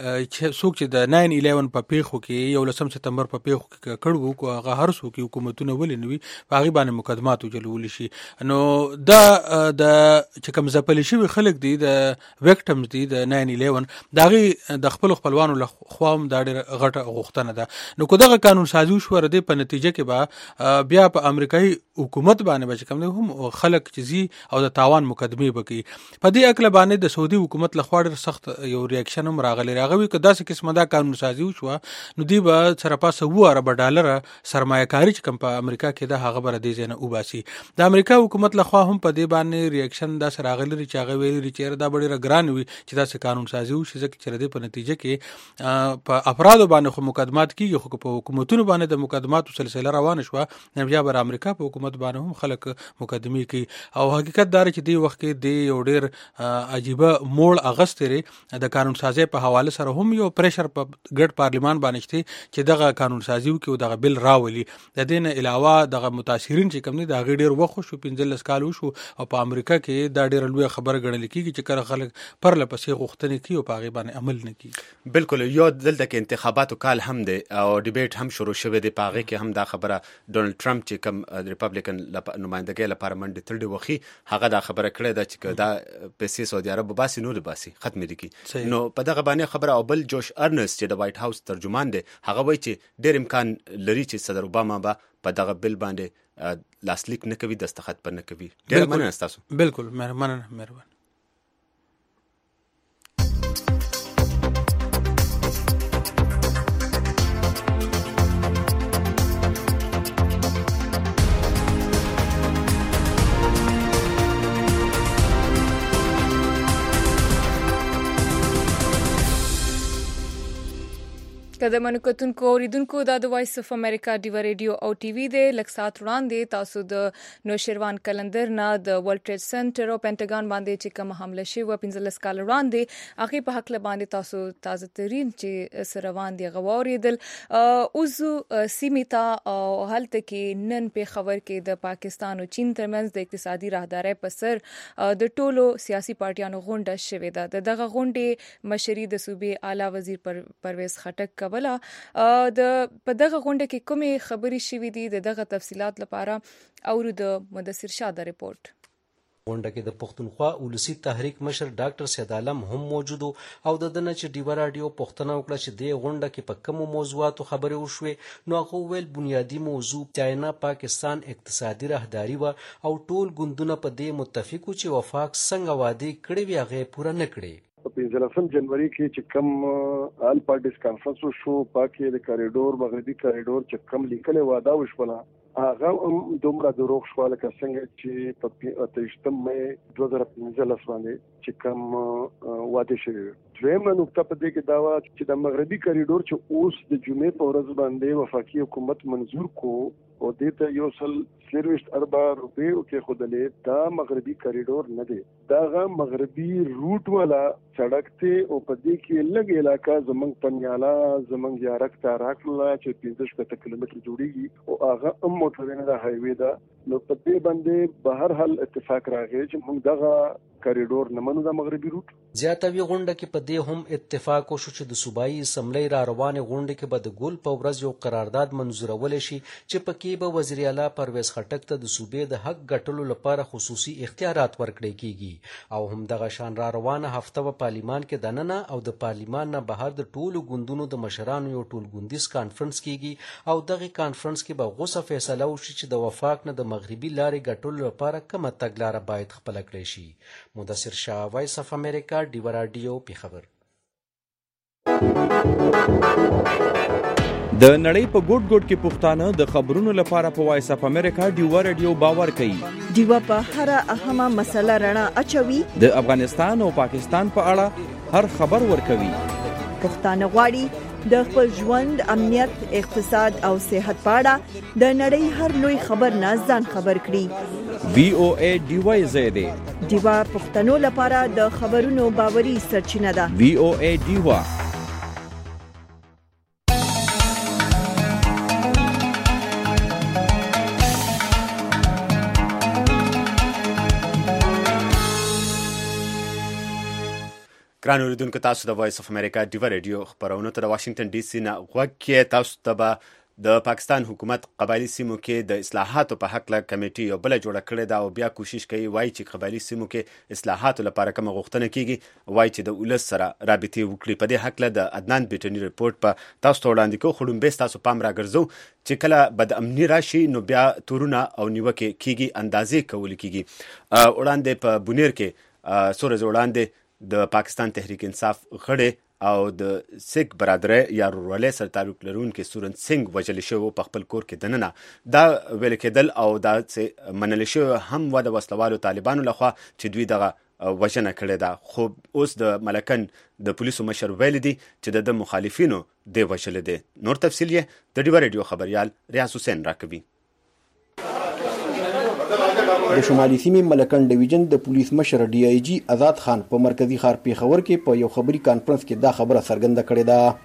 چې څوک چې د ناین الیون په پیښو کې یو لسم سپتمبر په پیښو کې کړو کو هغه هر څوک حکومتونه ولې نوي په هغه باندې مقدمات وجلول شي نو دا د چې کوم ځپل شي خلک دي د وکټمز دي د ناین الیون دغه د خپل خپلوانو له خوام دا ډېر غټه غوښتنه ده نو کو دغه قانون سازي شو ور دي په نتیجه کې به بیا په امریکایي حکومت باندې به کوم هم خلک چې او د تاوان مقدمه وکي په دې اکل باندې د سعودي حکومت له خوا ډېر سخت یو ریاکشن هم راغلی راغوي که داسې قسمه دا قانون سازي وشوه نو دوی به سره پاسه اوه اربه ډالره سرمایه کاري چې کوم په امریکا کې ده هغه به دې ځای نه وباسي د امریکا حکومت لخوا هم په دې باندې ریاکشن داسې راغلی چې هغه ویلي چې دا به ډېره ګران وي چې داسې قانون سازي وشي ځکه چې د دې په نتیجه کې په افرادو باندې خو مقدمات کېږي خو په حکومتونو باندې د مقدماتو سلسله روانه شوه نو بیا به امریکا په حکومت باندې هم خلک مقدمې کوي او حقیقت دا چې دې وخت کې د یو ډېر عجیبه موړ اغستې د قانون سازي په حواله سره هم یو پریشر په ګډ پارلیمان باندې شته چې دغه قانون سازي وکړي او دغه بل راولي د دې نه علاوه دغه متاثرین چې کوم دي دا ډېر وخت شو پنځلس کال وشو او په امریکا کې دا ډېر لوی خبره ګڼل کېږي چې کله خلک پر لپسې غوښتنې کوي او په هغه باندې عمل نه کوي. بالکل یو دلته کې انتخاباتو کال هم دی او ډیبیټ هم شروع شوی دی په هغه کې هم دا خبره ډونالد ټرمپ چې کوم ریپبلیکن نمائندګۍ لپاره منډه تړلې وخی هغه دا خبره کړې ده چې دا پیسې سعودي عرب باسي نو باسي ختم دي کی نو په دغه باندې خبره او بل جوش ارنست چې د وایټ هاوس ترجمان دی هغه وایي چې ډېر امکان لري چې صدر اوباما به په دغه بل باندې لاسلیک نه کوي دستخط پر نه کوي. ډېر مننه تاسو. بالکل مننه مهربان. قدمنو کتونکو اوریدونکو دا د وایس اف امریکا ډیو ریډیو او ټي وي د لک سات وړاندې تاسو د نوشیروان کلندر نه د ورلد ټریډ سنټر او پینټاګون باندې چې کوم حمله شوی و پنځلس کال وړاندې هغه په حق له باندې تاسو تازه ترين چې سره باندې غوړېدل اوزو سیمیتا او هلته کې نن په خبر کې د پاکستان او چین ترمنځ د اقتصادي راهدارۍ په سر د ټولو سیاسي پارټیانو غونډه شوې ده. دغه غونډې مشري د صوبې اعلی وزیر پرویز خټک ولا د په دغه غونډه کې کومې خبرې شوې دي د دغه تفصيلات لپاره او د مدثر شاه رپورت. غونډه کې د پښتونخوا ولسی تحریک مشر ډاکټر سید عالم هم موجود او د دنه چې ډیو رادیو پښتنه وکړه چې د غونډه کې په کوم موضوعاتو خبرې وشوي نو هغه ویل بنیادی موضوع چاینا پاکستان اقتصادي راهداري و او ټول ګوندونه په دې متفقو چې وفاق څنګه وعده کړی وي هغه پوره نه کړی. په پنځلسم جنوري کې چې کوم آل پارټیز کانفرنس شو پاکي د کریډور مغربي کریډور چې کوم لیکل واده وشوله هغه هم دومره دروغ شو لکه څنګه چې په اتهشتم مې دوه زره پنځلس باندې چې کوم واده شوی. دویمه نقطه په دې کې دا و چې د مغربي کریډور چې اوس د جمعې په ورځ باندې وفاقي حکومت منظور کو او دې ته یو سل څلوېښت اربه روپۍ کې خودلې دا مغربي کریډور نه دی، دا غا مغربي روټ والا سړک ته او په دې کې لږ علاقہ زمنګ پنیالا زمنګ یارک ته راکړه چې پنځه شپږ کیلومتر جوړیږي او هغه هم موټر نه هایوي ده. نو په دې باندې به هر حال اتفاق راغی چې موږ دغه کریډور نه منو د مغربي روټ. زیاتوي غونډه کې په دې هم اتفاق وشو چې د صوبایي اسمبلی را روانې غونډه کې به د ګول په ورځ یو قرارداد منظورول شي چې پکې به وزیر اعلی پرویز خټک ته د صوبې د حق ګټلو لپاره خصوصي اختیارات ورکړي کیږي او هم دغه شان را روانه هفته په پارلیمان کې دننه او د پارلیمان نه بهر د ټولو ګوندونو د مشرانو یو ټولګوندیز کانفرنس کیږي او دغه کانفرنس کې به غوسه فیصله وشي چې د وفاق نه د مغربي لارې ګټلو لپاره کومه تګلاره باید خپل کړی شي. مدثر شاه، وایس اف امریکا، ډیو رادیو، پیښور. د نړۍ په ګوټ ګوټ کې پښتانه د خبرونو لپاره په وایس اف امریکا ډیو رادیو باور کوي. ډیو په هر اهمه مسله رڼا اچوي. د افغانستان او پاکستان په اړه هر خبر ورکوي. پښتانه غواړي د خپل ژوند، امنیت، اقتصاد او صحت په اړه د نړۍ هر لوی خبر نه ځان خبر کړي. وی او ای ډیو زیاده ډیو پښتنو لپاره د خبرونو باوري سرچینه ده. وی او ای ډیو. ګران اوریدونکو، تاسو د وایس اف امریکا ډیو رادیو خبرونه ته د واشنگټن ډي سي نه غوږ کې. تاسو ته به د پاکستان حکومت قبایلی سیمو کې د اصلاحاتو په حق له کمیټي یو بل جوړه کړې ده او بیا کوشش کوي وایي چې قبایلی سیمو کې اصلاحاتو لپاره کومه غوښتنه کیږي، وایي چې د ولس سره رابطې وکړي. په دې حق له د عدنان بیټنی رپورت په تاسو ته وړاندې کوو. خو ډومبې ستاسو پام راګرځو چې کله بد امني راشي نو بیا تورونه او نیوکې کیږي، اندازې کول کیږي. وړاندې په بونیر کې څو ورځې وړاندې د پاکستان تحریک انصاف غړی او د سیک برادرۍ یا ورورولۍ سره تعلق لرونکي سورن سنگ وژل شوی په خپل کور کې دننه. دا ویل کېدل او دا منل شوی هم و د وسلوالو طالبانو لخوا چې دوی دغه وژنه کړې ده. خو اوس د ملکن د پولیسو مشر ویل دي چې د مخالفینو دی وژل دي. نور تفصیل یې د ډیو رادیو خبريال ریاض حسین راکوي. د شمالي سیمې ملکن ډیویژن د پولیس مشر ډي آی جی آزاد خان په مرکزی ښار پیښور کې په یو خبري کانفرنس کې دا خبره څرګنده کړې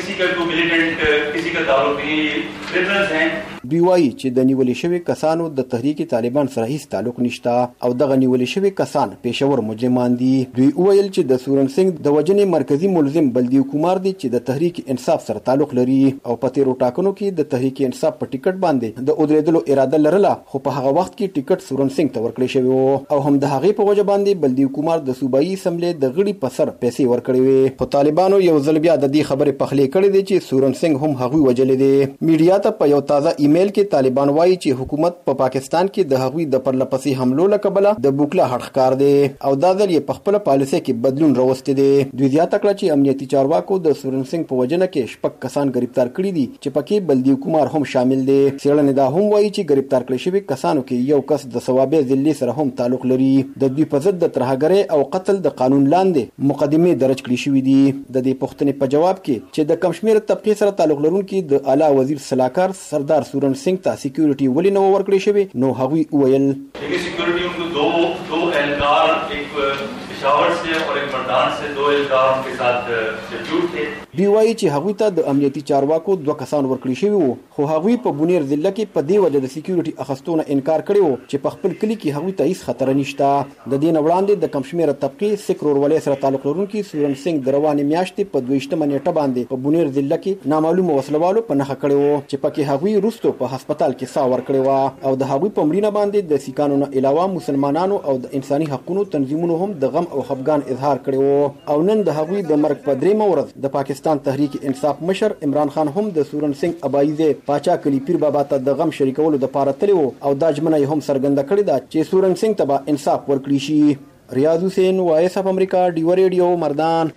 ده. دوی وایي چې د نیولې شوی کسانو د تحریک طالبان سره هیڅ تعلق نشته او دغه نیولې شوی کسان پېښور مجرمان دي. دوی وویل چې د سورن سنگ د وجنې مرکزی ملزم بلدیو کمار دی چې د تحریک انصاف سره تعلق لري او په تیرو ټاکنو کې د تحریک انصاف په ټیکټ باندې د اودریدلو اراده لرله، خو په هغه وخت کې ټیکټ سورن سنگ ته ورکړی شوی و او هم د هغې په وجه باندې بلدیو کمار د صوبایي اسمبلی د غړي په سر پیسې ورکړې وې. خو طالبانو یو ځل بیا د دې خبرې پخلی کړې دی چې سورن سنگ هم هغوی وجلې دی. میډیا ته په یو تازه ایمیل کې طالبان وایي چې حکومت په پا پاکستان کې د هغوی د پرلپسې حملو له کبله د بوکله هټ ښکار دی او دا ځل یې په خپله پالیسۍ کې بدلون راوستی دی. دوی زیاته کړه چې امنیتي چارواکو د سورن سنگ په وجنه کې شپږ کسان گرفتار کړي دي چې پکې بلدیو کمار هم شامل دی. څېړنې دا هم وایي چې گرفتار کړي شوي کسانو کې یو کس د ثوابې ضلعې سره هم تعلق لري. د دوی په ضد د ترهګرۍ او قتل د قانون لاندې مقدمې درج کړي شوي دي. د دې پوښتنې په جواب کې چې د کم شمېره طبقې سره تعلق لرونکي د اعلی وزیر سلاکار سردار سورن سنگ ته سکیورټي ولې نه ورکړی شوی، نو هغوی وویل سکیورټي ان کو دو دو اهلکار ایک پشاور سے اور ایک مردان سے دو اهلکار ان کے ساتھ شیڈیول تھے. دوی وایي چې هغوی ته د امنیتي چارواکو دوه کسان ورکړي شوي وو، خو هغوی په بونیر ضلع کې په دې وجه د سکیورټي اخیستو نه انکار کړی و چې په خپل کلي کې هغوی ته هیڅ خطر نشته. د دې نه وړاندې د کم شمېره طبقې سیک ورورولۍ سره تعلق لرونکي سورن سنگ د روانې میاشتې په دویشتمه نیټه باندې په بونیر ضلع کې نامعلومه وسلوالو په نښه کړی و چې پکې هغوی وروستو په هسپتال کې ساه ورکړې وه او د هغوی په مړینه باندې د سیکانو نه علاوه مسلمانانو او د انساني حقونو تنظیمونو هم د غم او خفګان اظهار کړی و. او نن د هغوی د مرګ په درېیمه ورځ د پاکستان تحریک انصاف مشر عمران خان هم د سورن سنگ ابایزه پاچا کلی پیر بابا ته د غم شریکولو دپاره تللی و او دا ژمنه یې هم څرګنده کړې ده چې سورن سنگ ته به انصاف ورکړي شي. ریاض حسین، وایس اف امریکا، ډیو ریډیو، مردان.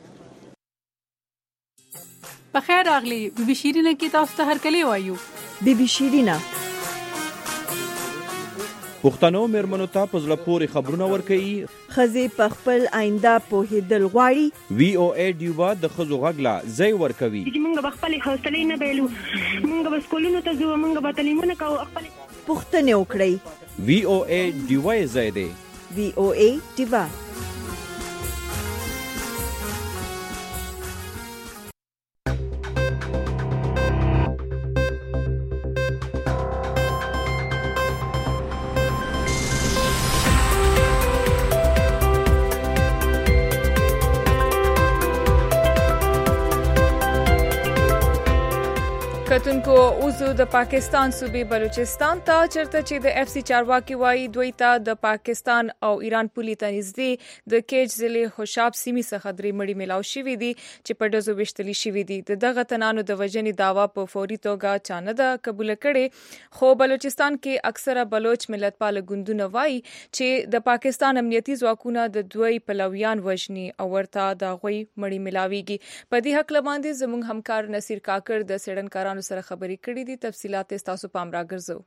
بخیر راغلی. بی بی شیرینه کې تاسو ته هرکلی وایو. بی بی شیرینه پښتنو میرمنو ته په زړه پورې خبرونه ورکوي. ښځې په خپل آینده پوهېدل غواړي. وی او ای ډیوا د ښځو غږ لا ځای ورکوي. موږ به خپلې حوصلې نه بایلو، موږ به سکولونو ته ځو، موږ به تعلیمونه کوو. پوښتنې وکړئ. وی او ای ډیوا یې ځای دی. وی او ای ډیوا. کتونکو اوزو د پاکستان صوبې بلوچستان ته چرته چې د اف سی چارواکي وایي دوی ته د پاکستان او ایران پولي ته نږدې د کیج ضلع خوشاب سیمې څخه درې مړي ملاو شوي دي چې په ډزو ویشتلي شوي دي. د دغه تنانو د وژنې دعوا په فوري توګه چا نه ده قبوله کړې، خو بلوچستان کې اکثره بلوچ ملتپاله ګوندونه وایي چې د پاکستان امنیتي ځواکونه د دوی پلویان وژني او ورته د هغوی مړي ملاویږي. په دې هکله باندې زموږ همکار نصیر کاکړ د څېړنکارانو سره خبرې کړې دي. تفصيلات تاسو پام راګرځو.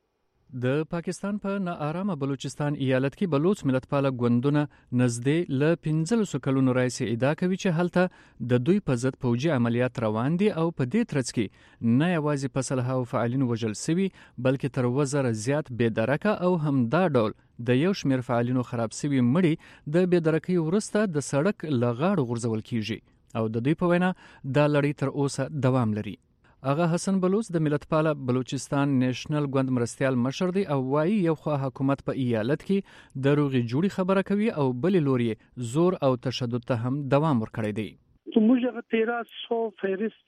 د پاکستان په ناارامه بلوچستان ایالت کې بلوچ ملتپاله ګوندونه نږدې ل پنځلسو کلونو راهیسې ادعا کوي چې هلته د دوی په ضد پوځي عملیات روان دي او په دې ترڅ کې نه یوازې په سلهاوو فعالین وژل سوي بلکې تر اووه زره زیات بېدرکه او همدا ډول د یو شمېر فعالینو خراب سوي مړي د بېدرکۍ وروسته د سړک له غاړو غورځول کیږي او د دوی په وینا دا لړۍ تر اوسه دوام لري. اغا حسن بلوچ د ملتپاله بلوچستان نیشنل ګوند مرستیال مشر دی او وایي یو خوا حکومت په ایالت کې د روغې جوړې خبره کوي او بلې لور یې زور او تشدد ته هم دوام ورکړی دی. تو موږ هغه تیرہ سو فهرست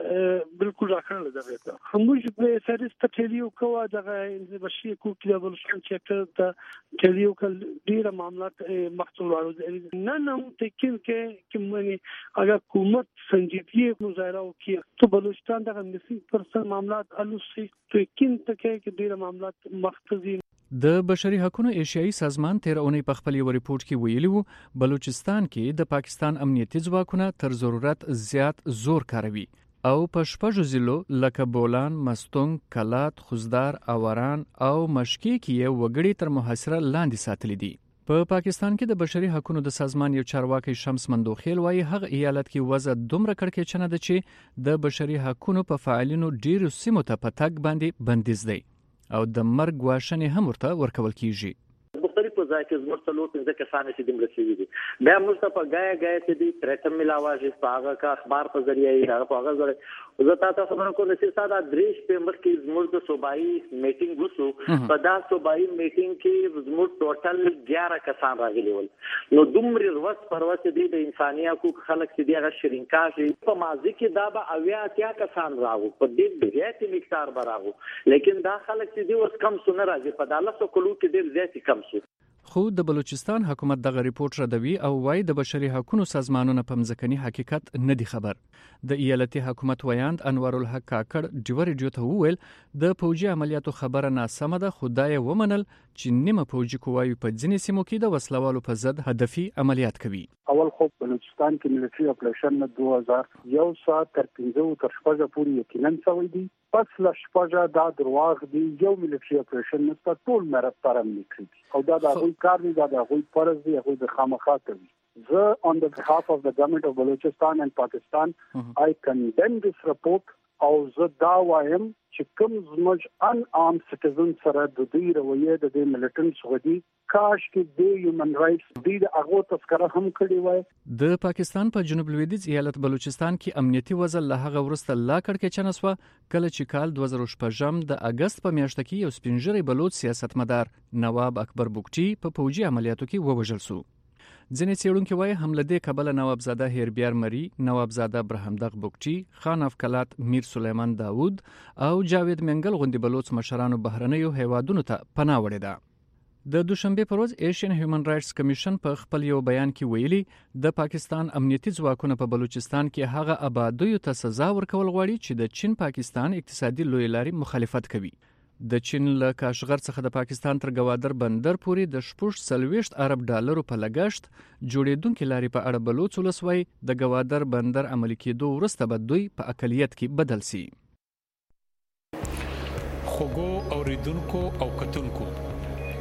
بالکل راکړل دغه ته موږ په فهرست ټریو کوه دغه بشي کو کې بلوچستان چیپټر ته ټریو کل ډیره معاملات مختصر وړو نه نه تکین کې کومه اگر حکومت سنجیدګي مظاهره وکړي تو بلوچستان دغه نسی پرسن معاملات الوسی تکین ته کې ډیره معاملات مختصر. د بشري حقوقو ایشیایي سازمان تیر اونۍ په خپل یو ریپورت کې ویلي وو بلوچستان کې د پاکستان امنیتي ځواکونه تر ضرورت زیات زور کاروي او په شپږو ضلعو لکه بولان، مستونګ، کلات، خوزدار، اوران او مشکي کې یې وګړي تر محاصره لاندې ساتلي دي. په پا پاکستان کې د بشري حقوقو د سازمان یو چارواکي شمس مندوخیل وایي هغه ایالت کې وضع دومره کړکېچنه ده چې د بشري حقوقو په فعالینو ډیرو سیمو ته په تګ باندې بندیز دی او د مرګ غواښنې هم ورته ورکول کیږي. مختلف ځای کې زموږ څلور پنځه کسان چې د مرسي دي بیا موږ ته په غایا غایا چې دي ترټم ملاواجه په هغه کا اخبار په ذریعہ یې هغه په هغه ذریعہ زه تاسو خبرو کوم چې ساده دریش په مخ کې زموږ د صوبایي میټینګ وسو په دا صوبایي میټینګ کې زموږ ټوټل اګیاره کسان راغلي ول نو دومره وروست پرواز دي د انساني حقوق خلک چې دغه شرینکاږي په ماضي کې دا به اویا اتیا کسان راغو په دې زیاتې مقدار براغو لیکن دا خلک چې دي اوس کم سونه راځي په دالسو کلو کې ډېر زیات کم شي. خو د بلوچستان حکومت دغه ریپورت ردوي او وايي د بشري حقوقو سازمانونو په مځکني حقیقت نه دي خبر. د ایالتي حکومت ویاند انور الحق کاکړ ډیو ریډیو ته وویل د پوجي عملیاتو خبره ناسمه ده خدای ومنل چې نیمه پوجي قواوی په ځینې سیمو کې د وسلوالو په ضد هدفي عملیات کوي. اول خو بلوچستان کې ملټري اپریشن نه دوه هزار یو ساعت تر پنځه تر شپږ پورې یقینا شوی دی پس ل شپږ دا درواغ دی یو ملټري اپریشن نه ټول مرستارم نکړي او دا د هغوی کار دی دا د هغوی فرض دی هغوی د خامخا کوي. زه on the behalf of the government of Balochistan and Pakistan mm-hmm. I condemn this report او زه دا وایم چې کوم زموږ unarmed citizens سره د دوی رویه د دې ملیټنټس غوډي کاش کې د هیومن رائټس د هغه تذکره هم کړی وای. د پاکستان په جنوب لویدیځ ایالت بلوچستان کې امنیتي وضع له هغه ورسته لا کړکېچنه سوه کله چې کال دوه زره شپږم د اگست په میاشت کې یو سپینږیری بلوچ سیاستمدار نواب اکبر بوکچی په پوجي عملیاتو کې ووژل شو. ځینې څېړونکي وایي حمله دې کبله نوابزاده هیربیار مری، نوابزاده برهمدغ بوکچی، خان افکلات میر سلیمان داوود او جاوید منګل غوندې بلوچ مشرانو بهرنیو هیوادونو ته پناه وړې ده. د دوشنبه پر ورځ ایشین هیومن رائټس کمیشن په خپل یو بیان کې ویلي د پاکستان امنیتي ځواکونه په بلوچستان کې هغه آبادیو ته سزا ورکول غواړي چې د چین پاکستان اقتصادي لوی لارې مخالفت کوي. د چین له کاشغر څخه د پاکستان تر ګوادر بندر پورې د شپږ څلوېښت ارب ډالرو په لګښت جوړېدونکې لارې په اړه بلوچ ولسوالۍ د ګوادر بندر عملي کېدو وروسته به دوی په اقلیت کې بدل سي. خوږو اوریدونکو او کتونکو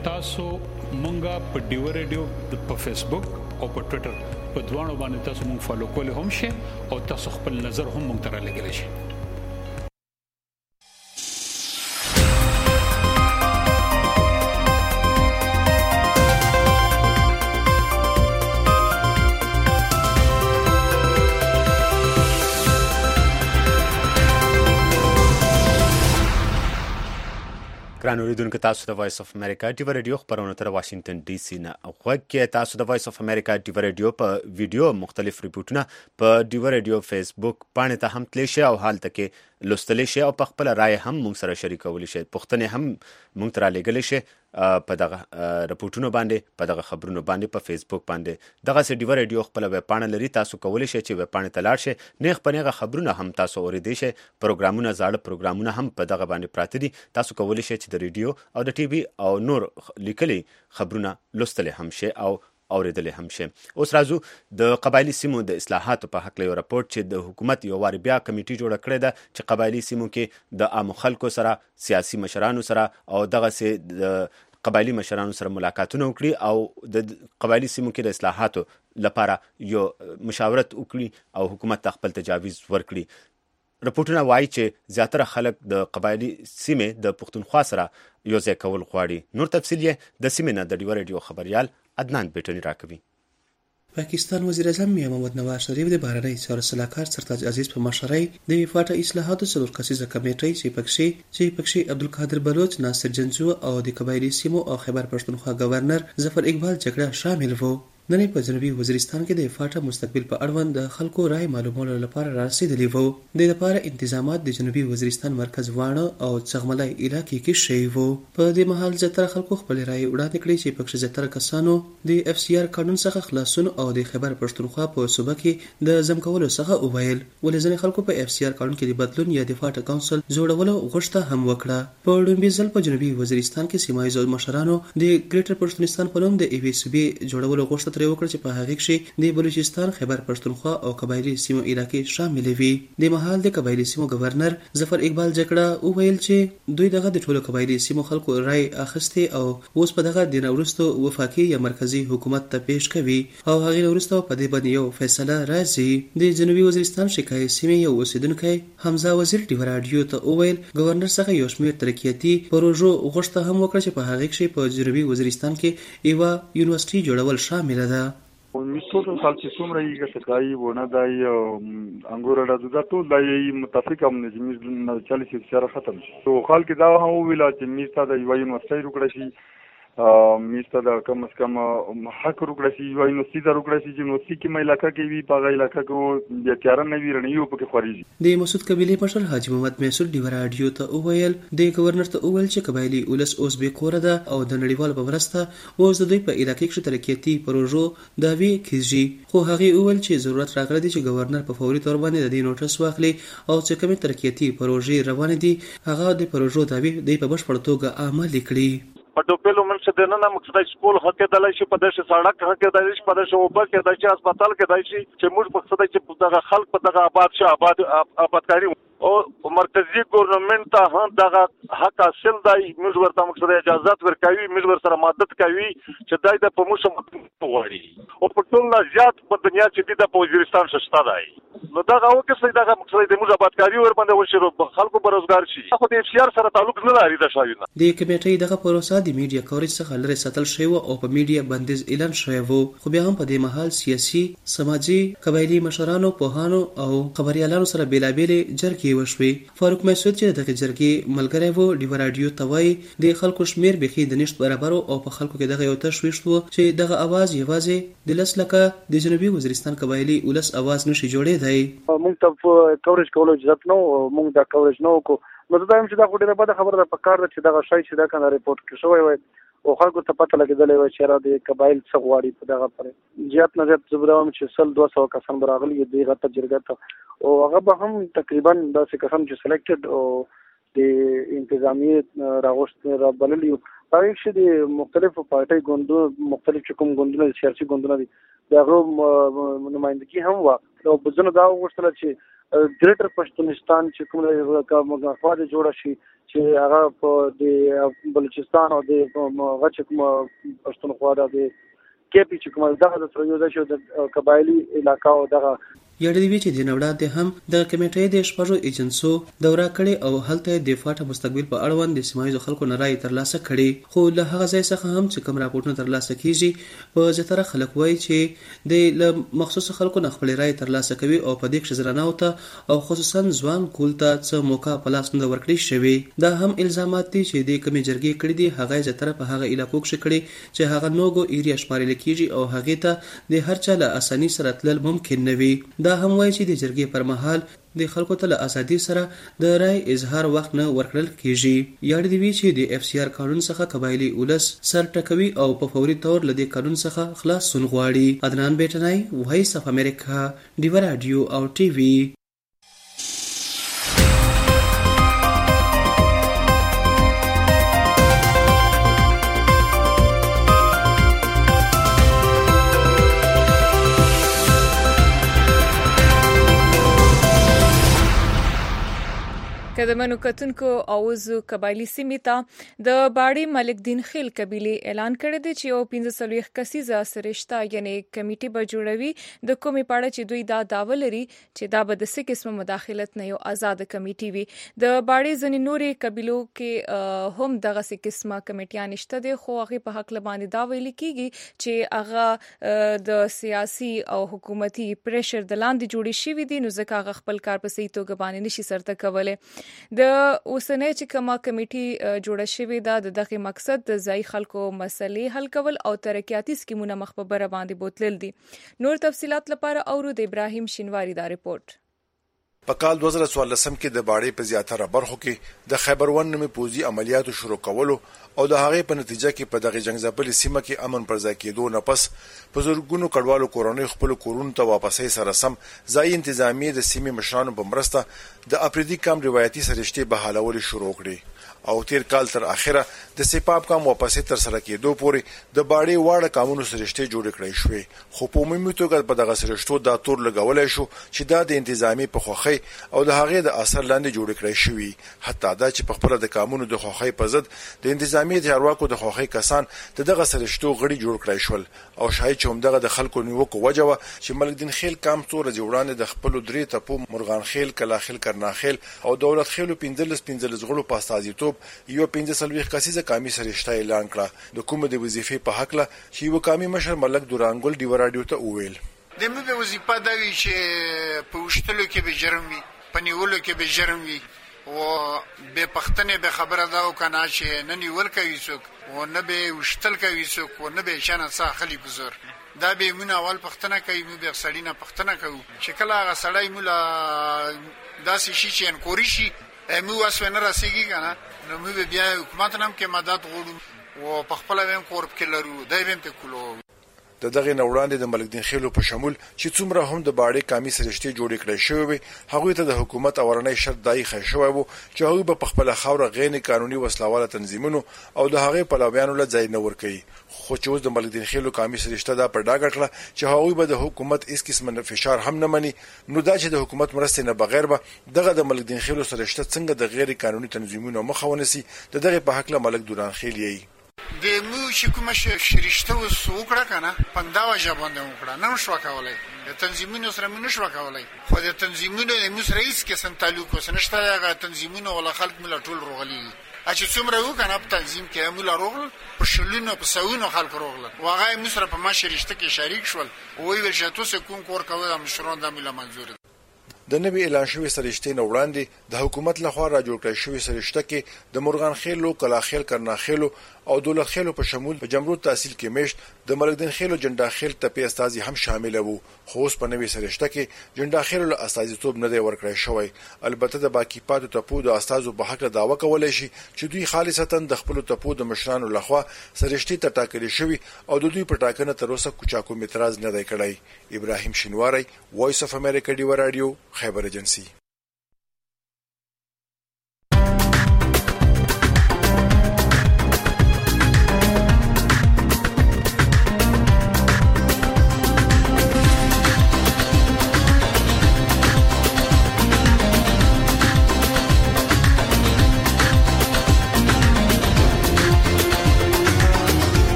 تاسو مونږه په ډیو ریډیو په فیسبوک او په ټوئیټر په دوانو باندې تاسو مونږ فالو کولی هم شئ او تاسو خپل نظر هم مونږ ته رالیږلی شئ. ګران اوریدونکو تاسو د وایس اف امریکا ډیو ریډیو خبرونه تر واشنگټن ډي سي نه غوږ کې تاسو د وایس اف امریکا ډیو ریډیو په ویډیو مختلف ریپورتونه په ډیو ریډیو فیسبوک باندې ته هم تلی شئ او حالت کې لوستلی شئ او په خپل رائے هم موږ سره شریکولی شئ. پوښتنې هم موږ ته رالیږلی شئ په دغه رپورټونو باندې په دغه خبرونو باندې په فیسبوک باندې. دغسې ډیو ریډیو خپله ویب پاڼه لري، تاسو کولی شئ چې ویب پاڼې ته لاړ شئ، نیغ په نیغه خبرونه هم تاسو اورېدی شئ. پروګرامونه زاړه پروګرامونه هم په دغه باندې پراته دي، تاسو کولی شئ چې د ریډیو او د ټي وي او نور لیکلي خبرونه لوستلی هم شئ او اوریدلی هم شي. اوس راځو د قبایلی سیمو د اصلاحاتو په هکله یو راپورټ چې د حکومت یو واري بیا کمیټي جوړه کړې ده چې قبایلی سیمو کې د عامو خلکو سره، سیاسي مشرانو سره او دغسې د قبایلی مشرانو سره ملاقاتونه وکړي او د قبایلی سیمو کې د اصلاحاتو لپاره یو مشاورت وکړي او حکومت ته خپل تجاویز ورکړي. رپورټونه وایي چې زیاتره خلک د قبایلی سیمې د پښتونخوا سره یو ځای کول غواړي. نور تفصیل یې د سیمې نه د ډیو ریډیو خبریال عدنان بیټنی راکوي. پاکستان وزیر اعظم میاں محمد نواز شریف د بهرنی چارو سلاکار سرتاج عزیز په مشرۍ د وفاټه اصلاحاتو څلور کسیزه کمیټې چې پکښې چې پکښې عبدالقادر بلوچ، ناصر جنجو او د قبایلی سیمو او خیبر پښتونخوا گورنر ظفر اقبال جګړه شامل وو. نن په جنوبي وزیرستان کې د وفاټه مستقبل په اړوند د خلکو رائے معلومولو لپاره رارسېدلي وو. د لپاره انتظامات د جنوبي وزیرستان مرکز واڼه او څغملای علاقې کې شوي وو. په دې مهال زیاتره خلکو خپل رائے وړاندې کړې چې پکښې زیاتره کسانو د اف سی آر قانون څخه خلاصون او د خیبر پښتونخوا په صوبه کې د ضم کولو څخه وویل، ولې ځینې خلکو په اف سی آر قانون کې د بدلون یا د فاټه کونسل جوړولو غوښتنه هم وکړه. په لومړي ځل په جنوبي وزیرستان کې سیمه ییزو مشرانو د ګریټر پښتونستان په نوم د ایوي صوبې جوړولو غوښتنه ترې وکړه چې په هغې کې د بلوچستان، خیبر پښتونخوا او قبایلی سیمو علاقې شاملې وي. د مهال د قبایلی سیمو گورنر ظفر اقبال جګړه وویل چې دوی دغه د ټولو قبایلی سیمو خلکو رائے اخیستې او اوس په دغه د نه وروستو وفاقي یا مرکزي حکومت ته پیش کوي او هغې نه وروسته په دې باندې یو فیصله راځي. د جنوبي وزیرستان شکایت سیمې یو اوسیدونکی حمزه وزیر ډیو راډیو ته وویل ګورنر څخه یو شمېر ترقیاتي پروژو غوښتنه هم وکړه چې په هغې کې په جنوبي وزیرستان کې یوه یونیورسټي جوړول شامله ده. میتودو سال چې څومره یې ګټه دای ونه دای انګور راځو دا ټول دای متفق هم نه چې موږ چالیس سره ختم شي. او خلک دا هم ویل چې میسته د یو یونیورسيټي وکړه شي، میسته د کم از کم حق وکړه شي، یو یونیورسيټي دا وکړه شي چې یونیورسيټي کې مې علاقې کې وی په علاقې کې بیا تیار نه وی رنیو پکې خوريږي. د مسعود قبیله مشر حاجی محمد میسر ډیو راډیو ته وویل د گورنر ته وویل چې قبایلی ولس اوس به کور ده او د نړیوال په مرسته اوس د دوی په علاقې کې ترقیاتي پروژو داوی کیږي. خو هغه وویل چې ضرورت راغلی دی چې گورنر په فوري تور باندې د دې نوټس واخلي او چې کومې ترقیاتي پروژې روانې دي هغه د پروژو داوی د په بشپړ توګه عملي کړي. په ټوپلو من څه دنه مقصد سکول حق دلای شي، په دغه سړک حق دلای شي، په دغه وبا کې د چې هسپتال کې دای شي چې موږ مقصد چې دغه خلک په دغه آباد شي، آباد آبادکاری او مرکزی ګورنمنت ته هم دغه حق حاصل دی. موږ ورته مقصد اجازه ورکوي، موږ ور سره مدد کوي چې دای د پروموشن وغواړي او په ټول نه زیات په دنیا چې د وزیرستان شته دی. نو دغه وکړي دغه مقصد د موږ آبادکاری ور باندې وشي، خلکو به روزګار شي. خو د اف سی آر سره تعلق نه لري د شاوینه. د کمیټې دغه پروسه د میډیا کورج څخه لري ساتل شوی او په میډیا بندیز اعلان شوی وو. خو بیا هم په دې مهال سیاسي، سماجی، قبایلی مشرانو، پوهانو او خبريالانو سره بیلابېلې جرګې وشوي. فاروق مسعود چې دغه جرګې ملګری وو ډیو راډیو ته وایي د خلکو شمیر بخي د نشټ برابر او په خلکو کې دغه یو تشویش وو چې دغه आवाज یوازې د لس لکه د جنوبي وزیرستان قبایلی ولس आवाज نشي جوړېدای. موږ ته کورج کولو اجازه نو موږ دا کورج نو کو نو دا هم چې دا ډیره بده خبره ده. په کار ده چې دغه شای چې دا کنه ریپورت کې شوی وای او خلکو ته پته لګېدلې وای چې را د قبایل څخه غواړي په دغه پر زیات نه زیات زبرام چې سل دوه سوه کسان براغلي دی غته جرګه ته او هغه به هم تقریبا داسې کسان چې سلیکټډ او د انتظامی راغوست را بللی پای چې د مختلفو پارټي ګوندونو مختلف کوم ګوندونه سیاسي ګوندونه دي دغه نمائندګي هم وا او بزنه دا وغوښتل چې ګریټر پښتونستان چې کومه کومه خواده جوړه شي چې هغه په د بلوچستان او د غچ کومه پښتونخوا د کېپی چې کومه دغه د تریوده شو د قبایلی علاقو دغه یاد دی چې د نوړه د هم د کمیټې د شپږو ایجنسو دورا کړي او هلته د فاټ مستقبل په اړوند د سیمایي خلکو نه رائے ترلاسه کړي خو له هغه ځای څخه هم چې کوم راپورټونه ترلاسه کیږي په زیاتره خلک وایي چې د مخصوص خلکو نه خپل رائے ترلاسه کوي او په دې کې زرانو ته او خصوصا ځوان کول ته څه موقع په لاس نه ورکړي شوی دا هم الزامات دي چې د کمی جرګې کړي دي هغه زیاتره په هغه علاقو کې کړي چې هغه نوګو ایریا شمارل کیږي او هغه ته د هر چا له اساني سره تلل ممکن نه وي دا هم وایي چې د جرګې پر مهال د خلکو ته له ازادي سره د رای اظهار وخت نه ورکړل کیږي یاد دی چې د اف سی آر قانون څخه قبایلی ولس سر ټکوي او په فوري تور له دې قانون څخه خلاصون غواړي عدنان بیٹنای وایس اف امریکا ډیو رادیو او ټي وي د منو کتونکو اوزو قبایلی سیمې ته د باړی ملک دین خیل قبیله اعلان کړی دی چې او پنځه سلويخ کسیزه سرشتہ یعنی کمیټي به جوړوي د کومې پاړه چې دوی دا داوا لري چې دا به د څه قسمه مداخلت نه یو آزاد کمیټي وي د باړی ځنې نورې قبیلو کې هم دغه څه قسمه کمیټیان نشته دي خو هغه په حق لبانې دا ویل کیږي چې هغه د سیاسي او حکومتي پریشر د لاندې جوړی شوی دي نو ځکه هغه خپل کار په صحیح توګه باندې نشي سرته کولای د اوسنۍ چې کومه کمیټي جوړه شوې ده د دغه مقصد د ځای خلکو مسلې حل کول او ترقیاتي سکیمونه مخ په بره باندې بوتلل دي نور تفصيلات لپاره اورو د ابراهيم شینواری دا ریپورت په کال دوه زره څوارلس کې د باړې په زیاتره برخو کې د خیبر ون نومي پوځي عملیاتو شروع کولو او د هغې په نتیجه کې په دغه جنگ ځپلې سیمه کې امن پر ځای کېدو نه پس په زورګونو کډوالو کورونو خپل کورونو ته واپسې سره سم ځای انتظامی د سیمې مشرانو په مرسته د اپریدي کام روایتي سرشتي بحالول شروع کړي او تیر کال تر اخره د سپاب کام واپسې تر سره کېدو پورې د باړې واړه کامونو سرشتي جوړ کړی شوې خو په عمومي توګه په دغه سرشتو دا تور لګولای شو چې دا د انتظامی په خوخي او د هغې د اثر لاندې جوړ کړی شوی حتی دا چې په خپل د کامونو د خوخي په ضد د انتظامی چارواکو د خوخي کسان د دغه سرشتو غړي جوړ کړی شول او شاهي چې هم دغه د خلکو نیوکو وجوه چې ملک دین خیل کام څوره جوړانه د خپل درې ټپو مرغان خیل کلاخیل کرناخیل او دولت خیلو پنځلس پنځلس غړو په استازیتوب یو پنځه سلويخ کسیزه کامي سرشتہ اعلان کړه د کومه د وظیفې په حق له چې یو کامي مشر ملک دورانګل دی ورادیو ته وویل د مې وظیفه دا وی چې په وشتلو کې به جرم وي پنیولو کې به جرم وي او به پښتنه به خبره دا وکنه چې نه نیول کوي څوک او نه به وشتل کوي څوک او نه به شانه څه خلی بزر دا به مون اول پښتنه کوي مو به سړی نه پښتنه کوي چې کله هغه سړی مولا داسې شي چې انکوري شي مو واسونه راسيږي کنه نو مو بیا حکومت نام کې مدد غوړو او په خپل ویم کورپ کې لرو دای ویم ته کولو د دغه نوړاندې د ملک دین خیلو په شمول چې څومره هم د باړې کامي سرشتي جوړ کړی شوی هغه ته د حکومت اورنۍ شرط دای ښه شوی وو چې هغه په خپل خوره غیر قانوني وسلواله تنظیمونو او د هغه پلویانو له ځای نه ور کوي خو چې اوس د ملک دین خیلو کامي سرشتہ دا پر ډاګه کړه چې هغه به د حکومت اس قسم فشار هم نه مني نو دا چې د حکومت مرسته نه بغیر به دغه د ملک دین خیلو سرشتہ څنګه د غیر قانوني تنظیمونو مخاونه سي د دغه په حق له ملک دوران خیل یې د مو چې کومه شریشته وسوکړه کنه پنداوه ژباندې وکړه نه شو کولای د تنظیمونو سره مونږ شو کولای خو د تنظیمونو د موږ رئیس کې سم تعلق وسنشته هغه تنظیمونو ولا خلک مل ټول روغلي چې څومره وو کنه په تنظیم کې مول روغل په شلونو په سوونو خلک روغل واغه موږ سره په ما شریشته کې شریک شول او وی چې تاسو کوم کور کوي د مشران د مل منزور د نوی اعلان شوی سرشتې نو وړاندې د حکومت لخوا را جوړ کړی شوی سرشتہ کې د مرغان خیلو کلاخیل کرناخیلو او دولت خیلو په شمول په جمرود تحصیل کې میشت د ملک دین خیلو جنډا خیل ټپي استازي هم شامل وو خو اوس په نوی سرشتہ کې جنډا خیلو له استازیتوب نه دی ورکړی شوی البته د باقی پاتو ټپو د استازو په حق دعوه کولای شي چې دوی خالصتا د خپل ټپو د مشرانو لخوا سرشتې ته ټاکلي شوی او د دوی په ټاکنه تر اوسه کوچا کوم اعتراض نه دی کړی ابراهيم شینواری وایس اف امریکا ډیو رادیو خیبر ایجنسی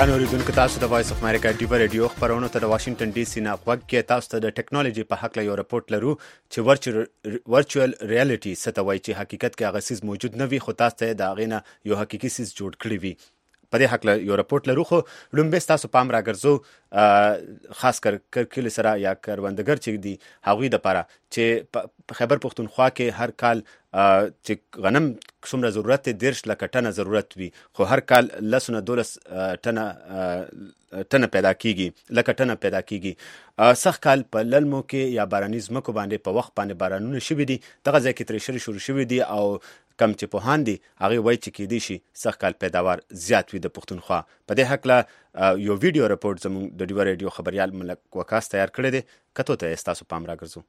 ګران اوریدونکو تاسو د وایس اف امریکا ډیو رادیو خبرونه ته د واشنگټن ډي سي نه غوږ کې تاسو ته د ټیکنالوژي په حق له یو رپورت لرو چې ورچوال ریالټي ستوي چې حقیقت کې هغه سیس موجود نه وي خو تاسو ته دا غینه یو حقيقي سیس جوړ کړی وي په دې حق له یو رپورت لرو خو لومبه تاسو پام راګرځو خاص کر کله سره یا کروندګر چې دي هغوی د لپاره چې خیبر پختونخوا کې هر کال چې غنم څومره ضرورت دی دیرش لکه ټنه ضرورت وي خو هر کال لسونه دولس ټنه ټنه پیدا کیږي لکه ټنه پیدا کیږي سخت کال په للمو کې یا باراني ځمکو باندې په وخت باندې بارانونه شوي دي دغه ځای کې ترې شروع شوي دي او کم چې پوهان دي هغه وایي چې کېدی شي سخت کال پیداوار زیات وي د پښتونخوا په دې حق له یو ویډیو رپورت زموږ د ډیو رادیو خبريال ملک وکاس تیار کړی دی کته ته تاسو پام راګرځو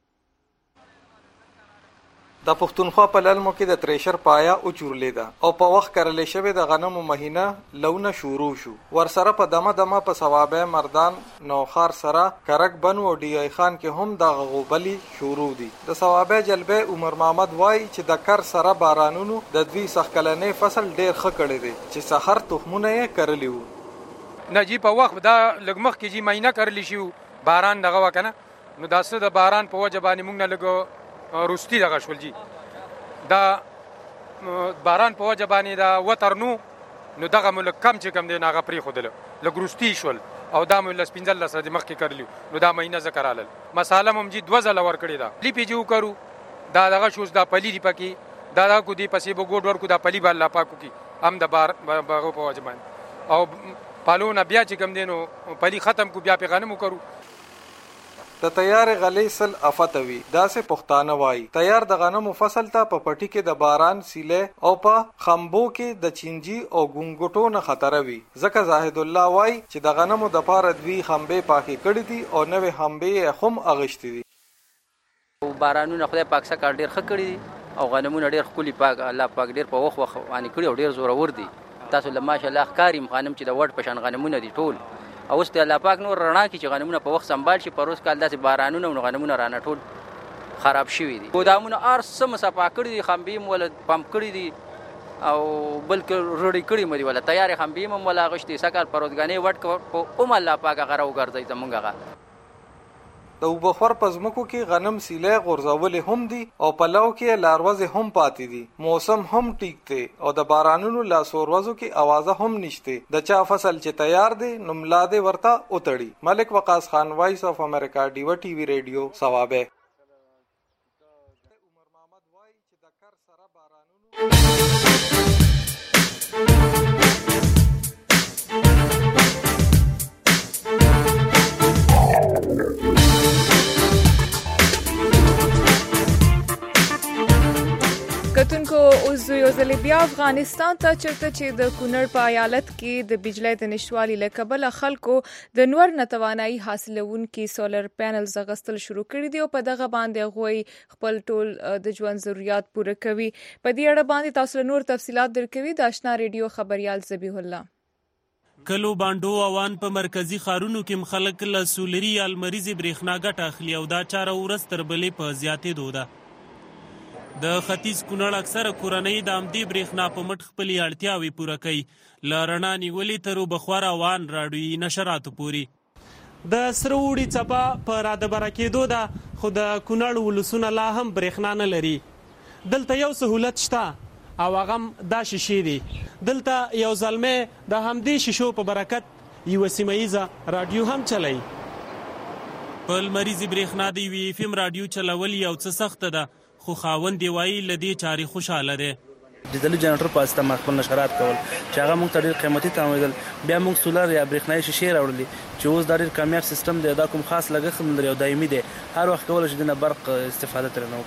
د پښتونخوا په للمو کې د تریشر پایا او چورلیدا او په وخت کرلې شوی د غنمو مهینه لونه شروع شو ورسره په دمه دمه په ثوابه مردان نوخار سره کرک بنو او ډی ای خان کې هم د غوبلی شروع دي د ثوابه جلبه عمر محمد وای چې د کر سره بارانونو د دوی سخکلنې فصل ډیر ښه کړی دی چې سحر تخمونه یې کرلی وو نجی په وخت دا لګمخ کې جی مهینه کرلی شو باران دغه وکنه نو داسه د باران په وجه باندې موږ نه لګو روستي دغه شول جی دا باران په وجه باندې دا وترنو نو دغه ملک کم چې کم دی ناغه پری خودل لګ روستي شول او دا مل سپینځل لسره د مخ کې کرلیو نو دا مهینه ذکر علل مساله هم جی دوه ځله ور کړی دا لی پی جو کرو دا دغه شوز دا پلی دی پکې دا دا کو دی پسې بو ګوډ ور کو دا پلی بل لا پاکو کی هم د بار بغه په وجه باندې او پالونه بیا چې کم دینو پلی ختم کو بیا په غنمو کرو د تیار غلې سل افتوي داسې پښتانه وای تیار د غنمو فصل ته په پټي کې د باران سیله او په خمبو کې د چینجی او ګونګټو نه خطر وي ځکه زاهد الله وای چې د غنمو د پاره دوی خمبې پاکي کړې دي او نوې خمبې هم اغشتې دي بارانونه خدای پاک سره ډیر ښه کړی دي او غنمونه ډیر خولي پاک الله پاک ډیر په وخت وخت باندې کړی او ډیر زوره ور دي تاسو له ماشاءالله ښکاری غنم چې د وړ پشان غنمونه دي ټول او است الله پاک نور رڼا کی چې غنمونه په وخت سنبال شي پروس کال داسې بارانونه او غنمونه رانه ټول خراب شوي دي ګودامونه ارسه مصفا کړی دي خمبې مول پمپ کړی دي او بلکې رړی کړی مې ولا تیار خمبې مم ولا غشتي سکال پروتګانی وټ په ام الله پاک غره وګرځي زمونږه د وبخور پزمکو کې غنم سیله غورځول هم دي او پلو کې لاروزه هم پاتې دي موسم هم ټیک دی او د بارانونو لا سوروزو کې اوازه هم نشته د چا فصل چې تیار دی نو ملاده ورته اوتړي ملک وقاص خان وایس اف امریکا ډیو ټي وی ریډیو ثوابه کتونکو اوس یو ځل بیا افغانستان ته چرته چې د کونړ په ایالت کې د بجلی د نشوالي له کبله خلکو د نور نتوانایي حاصلونکي سولر پینلز اغستل شروع کړي دي او په دغه باندې هغوی خپل ټول د ژوند ضرورت پوره کوي په دې اړه باندې تاسو نور تفصيلات درکوي د آشنا ریډیو خبريال ذبیح الله کلو باندو اوان په مرکزی خارونو کې خلک له سولري المریض برېښنا ګټه اخلي او دا چاره ورځ تر بلې په زیاتې دوده د ختیځ کونړ اکثره کورنۍ د امدی برېښنا په مټ خپلې اړتیاوې پوره کوي له رڼا نیولې تر اوبخور اوان راډیوي نشراتو پورې د سره وړي څپه په رادبره کېدو ده خو د کونړ ولسونه لا هم برېښنا نه لري دلته یو سهولت شته او هغه دا شیشې دي دلته یو زلمی د همدې شیشو په برکت یوه سیمه ییزه راډیو هم چلوي په لمریزې برېښنا د یوې اف ام راډیو چلول یو څه سخته ده خو خاوند دی وایي له دې چارې خوشحاله دی ډیزلي جنریټر په واسطه ما خپل نشرات کول چې هغه موږ ته ډېر قیمتي تمامېدل بیا موږ سولر یا برېښنایي شیشې راوړلې چې اوس دا ډېر کامیاب سیستم دی دا کوم خاص لګښت هم لري او دایمي دی هر وخت کولی شو دنه برق استفاده ترې نه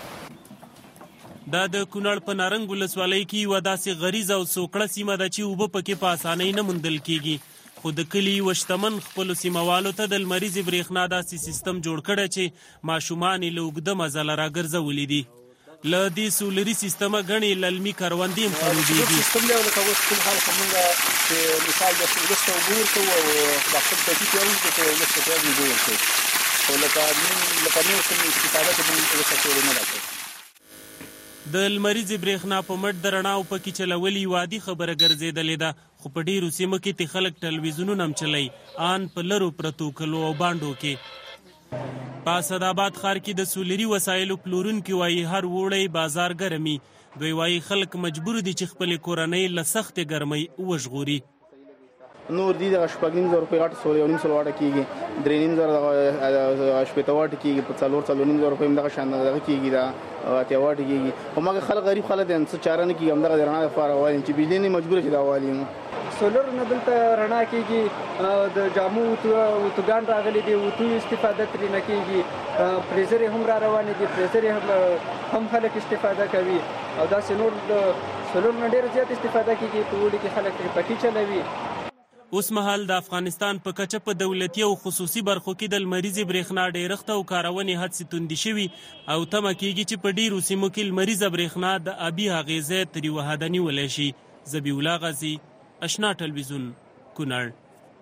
وکړو دا د کونړ په نارنګ ولسوالۍ کې یوه داسې غریزه او سوکړه سیمه ده چې اوبه پکې په اسانۍ نه موندل کېږي خو د کلي یوه شتمن خپلو سیمهوالو ته د لمریزې برېښنا داسې سیستم جوړ کړی چې ماشومان یې له اوږده مزله راګرځولي دي له دې سولري سیستمه ګڼې للمي کروندې هم خړوبېږي سیستم دی لکه اوس کوم حال خمونږ چې مثال د ولسته اوبه ورکوو او د خپل تجدید یې وزده چې ولسته بیا اوبه ورکوو خو لکه لکه نور کوم استفاده چې موږ ولسته پورې نه راکوو د لمریزې برېښنا په مټ د رڼاو پکې چلول یې عادي خبره ګرځېدلې ده خو په ډیرو سیمو کې تی خلک ټلویزیونونه هم چلی آن په لرو پرتو کلو او بانډو کې. په اسداباد ښار کې د سولري وسایلو پلورونکي وایي هر اوړی بازار ګرمي. دوی وایي خلک مجبور دي چې خپلې کورنۍ له سختې ګرمۍ وژغوري. نور دي دغه شپږ نیم زره روپۍ غټ سول یو نیم سل واټه کېږي، درې نیم زره دغه شپېته واټه کېږي، په څلور څلور نیم زره روپۍ هم دغه شان دغه کېږي، دا اتیا واټه کېږي. خو مګر خلک غریب خلک دي څه چاره نه کېږي، همدغه د رڼا دپاره والي چې بجلي نه مجبوره چې دا والي. سولر نه دلته رڼا کېږي، د جامو وتوګان راغلي دي، وتو استفاده ترې نه کېږي، فریزر هم را روانې دي، فریزر هم خلک استفاده کوي او داسې نور د سولر نه ډېر زیات استفاده کېږي. په اوړي کې خلک ترې پټي چلوي. اوس مهال د افغانستان په کچه په دولتي او خصوصي برخو کې د لمریزې برېښنا ډېرښت او کارونې هڅې توندې شوي او تمه کېږي چې په ډېرو سیمو کې لمریزه برېښنا د ابي اغېزې تر یوه حده نیولی شي. ذبیح الله غازي، اشنا ټلویزیون، کونړ.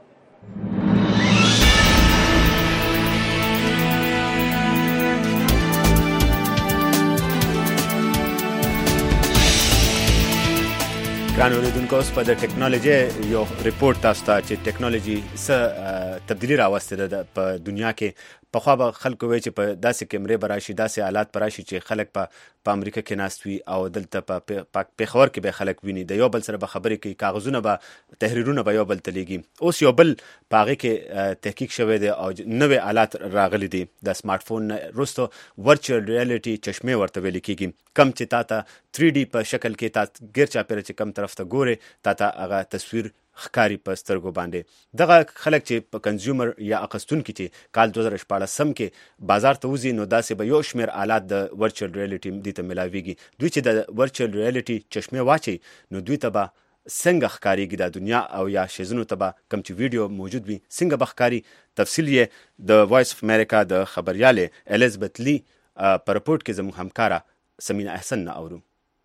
ګران اوریدونکو، اوس په د ټیکنالوژي یو ریپورت تاسو ته چې ټیکنالوژي څه تبدیلی راوستې ده په دنیا کې. پخوا به خلکو وایي چې په داسې کیمرې به راشي، داسې آلات به راشي چې خلک په په امریکا کې ناست وي او دلته په پېښور کې به خلک ویني، د یو بل سره به خبرې کوي، کاغذونه به تحریرونه به یو بل ته لیږي. اوس یو بل په هغې کې تحقیق شوی دی او نوې آلات راغلي دي. د سمارټ فون نه وروسته ورچوال ریالټي چشمې ورته ویل کېږي، کم چې تا ته تھری ډي په شکل کې تا ګیر چاپېره چې کم طرف ته ګورې تا ته هغه تصویر ښکاري په سترګو باندې. دغه خلک چې په کنزیومر یا اخیستونکي چې کال دوه زره شپاړسم کې بازار ته وځي، نو داسې به یو شمېر آلات د ورچوال ریالټي دې ته میلاویږي. دوی چې د ورچوال ریالټي چشمې واچي نو دوی ته به څنګه ښکارېږي دا دنیا او یا شیزونو ته به کوم چې ویډیو موجود وي څنګه به ښکاري. تفصیل یې د وایس اف امریکا د خبریالې الیزابت لی په رپورټ کې زموږ همکاره سمینه احسن نه اورو.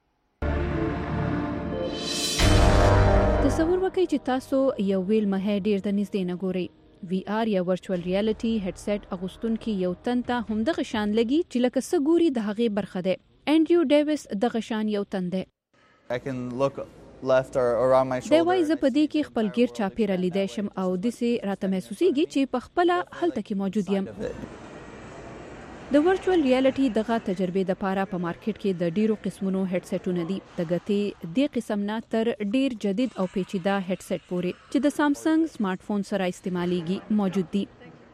تصور وکړئ چې تاسو یو ویل مهی ډیر د نږدې نه ګورئ. وی آر یا ورچوال ریالټي هډ سیټ اغوستونکي یو تن ته همدغه شان لګي چې لکه څه ګوري د هغې برخه دی. انډریو ډیویس دغه شان یو تن دی. دی وایي زه په دې کې خپل ګیر چاپېره لیدی شم او داسې راته محسوسیږي چې په خپله هلته کې موجود یم. د ورچوال ریالټي دغه تجربې دپاره په مارکیټ کې د ډیرو قسمونو هډ سیټونه دي، د ګټې دې قسم نه تر ډیر جدید او پیچیده هډ سیټ پورې چې د سامسنګ سمارټ فون سره استعمالیږي موجود دي.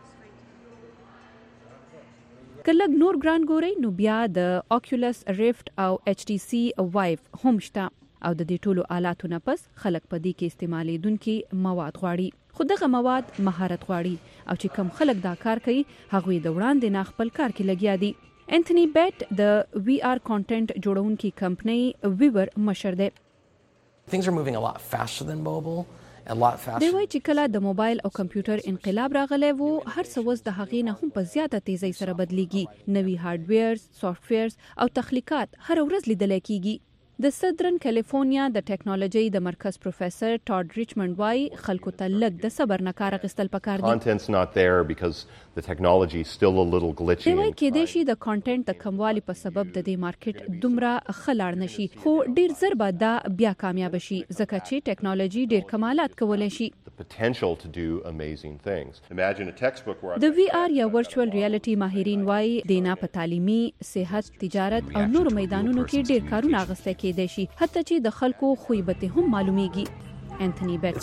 که لږ نور ګران ګورئ نو بیا د اوکیولس ریفټ او ایچ ټي سي وایف هم شته او د دې ټولو آلاتو نه پس خلک په دې کې استعمالیدونکي مواد غواړي. خو دغه مواد مهارت غواړي او چې کم خلک دا کار کوي هغوی د وړاندې نه خپل کار کې لګیا دي. انتونی بیټ د وی آر کانټینټ جوړونکي کمپنۍ ویور مشر دی. Things are moving a lot faster than mobile and a lot faster. دی وایي چې کله د موبایل او کمپیوټر انقلاب راغلی وو هر څه اوس د هغې نه هم په زیاته تیزۍ سره بدلیږي. نوي هارډویرز، سافټویرز او تخلیقات هر ورځ لیدلی کیږي. د سدرن کالیفورنیا د ټیکنالوژي د مرکز پروفیسور ټاډ ریچمنډ وایي خلکو ته لږ د صبر نه کار اخیستل پکار دي. Content's not there because the technology is still a little glitchy. دی وایي کېدای شي د کانټینټ د کموالي په سبب د دې مارکیټ دومره ښه لاړ نه شي، خو ډیر زر به دا بیا کامیاب شي ځکه چې ټیکنالوژي ډیر کمالات کولی شي. Potential to do amazing things. Imagine a textbook where د وی آر یا ورچوال ریالټي ماهرین وایي دینا په تعلیمي، صحت، تجارت او نورو میدانونو کې ډیر کارونه اغوستی کېدای شي حتی چې د خلکو خویبتې هم معلومیږي. انتونی بیټ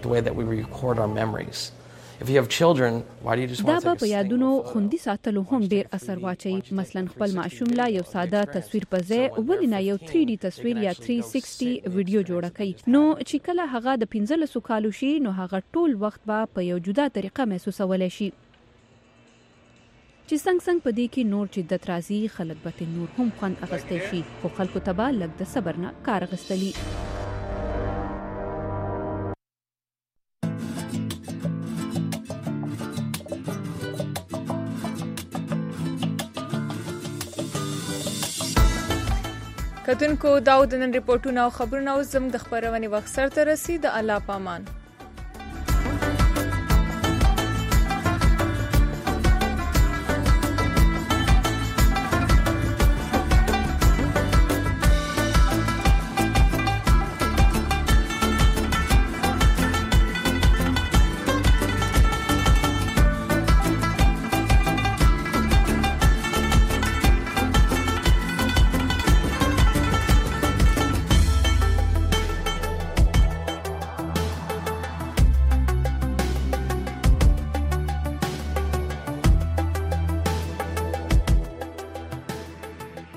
وایي If you have children, why do you just want to دا په یادونو خوندي ساتلو هم ډیر اثر واچي. مثلا خپل ماشوم لا یو ساده تصویر په ځای ولې نه یو تھری ډي تصویر یا تھری سکسټي ویډیو جوړه کوي، نو چې کله هغه د پنځلسو کالو شي نو هغه ټول وخت به په یو جدا طریقه محسوسولی شي. چې څنګه څنګه په دې کې نور جدت راځي خلک به نور هم خوند اخیستی شي، خو خلکو ته به لږ د صبر نه کار اخیستلي. کتونکو دا د نن ریپورتونه او خبرونه اوس زموږ د خپرونې وخت سرته رسي. د الله پامان.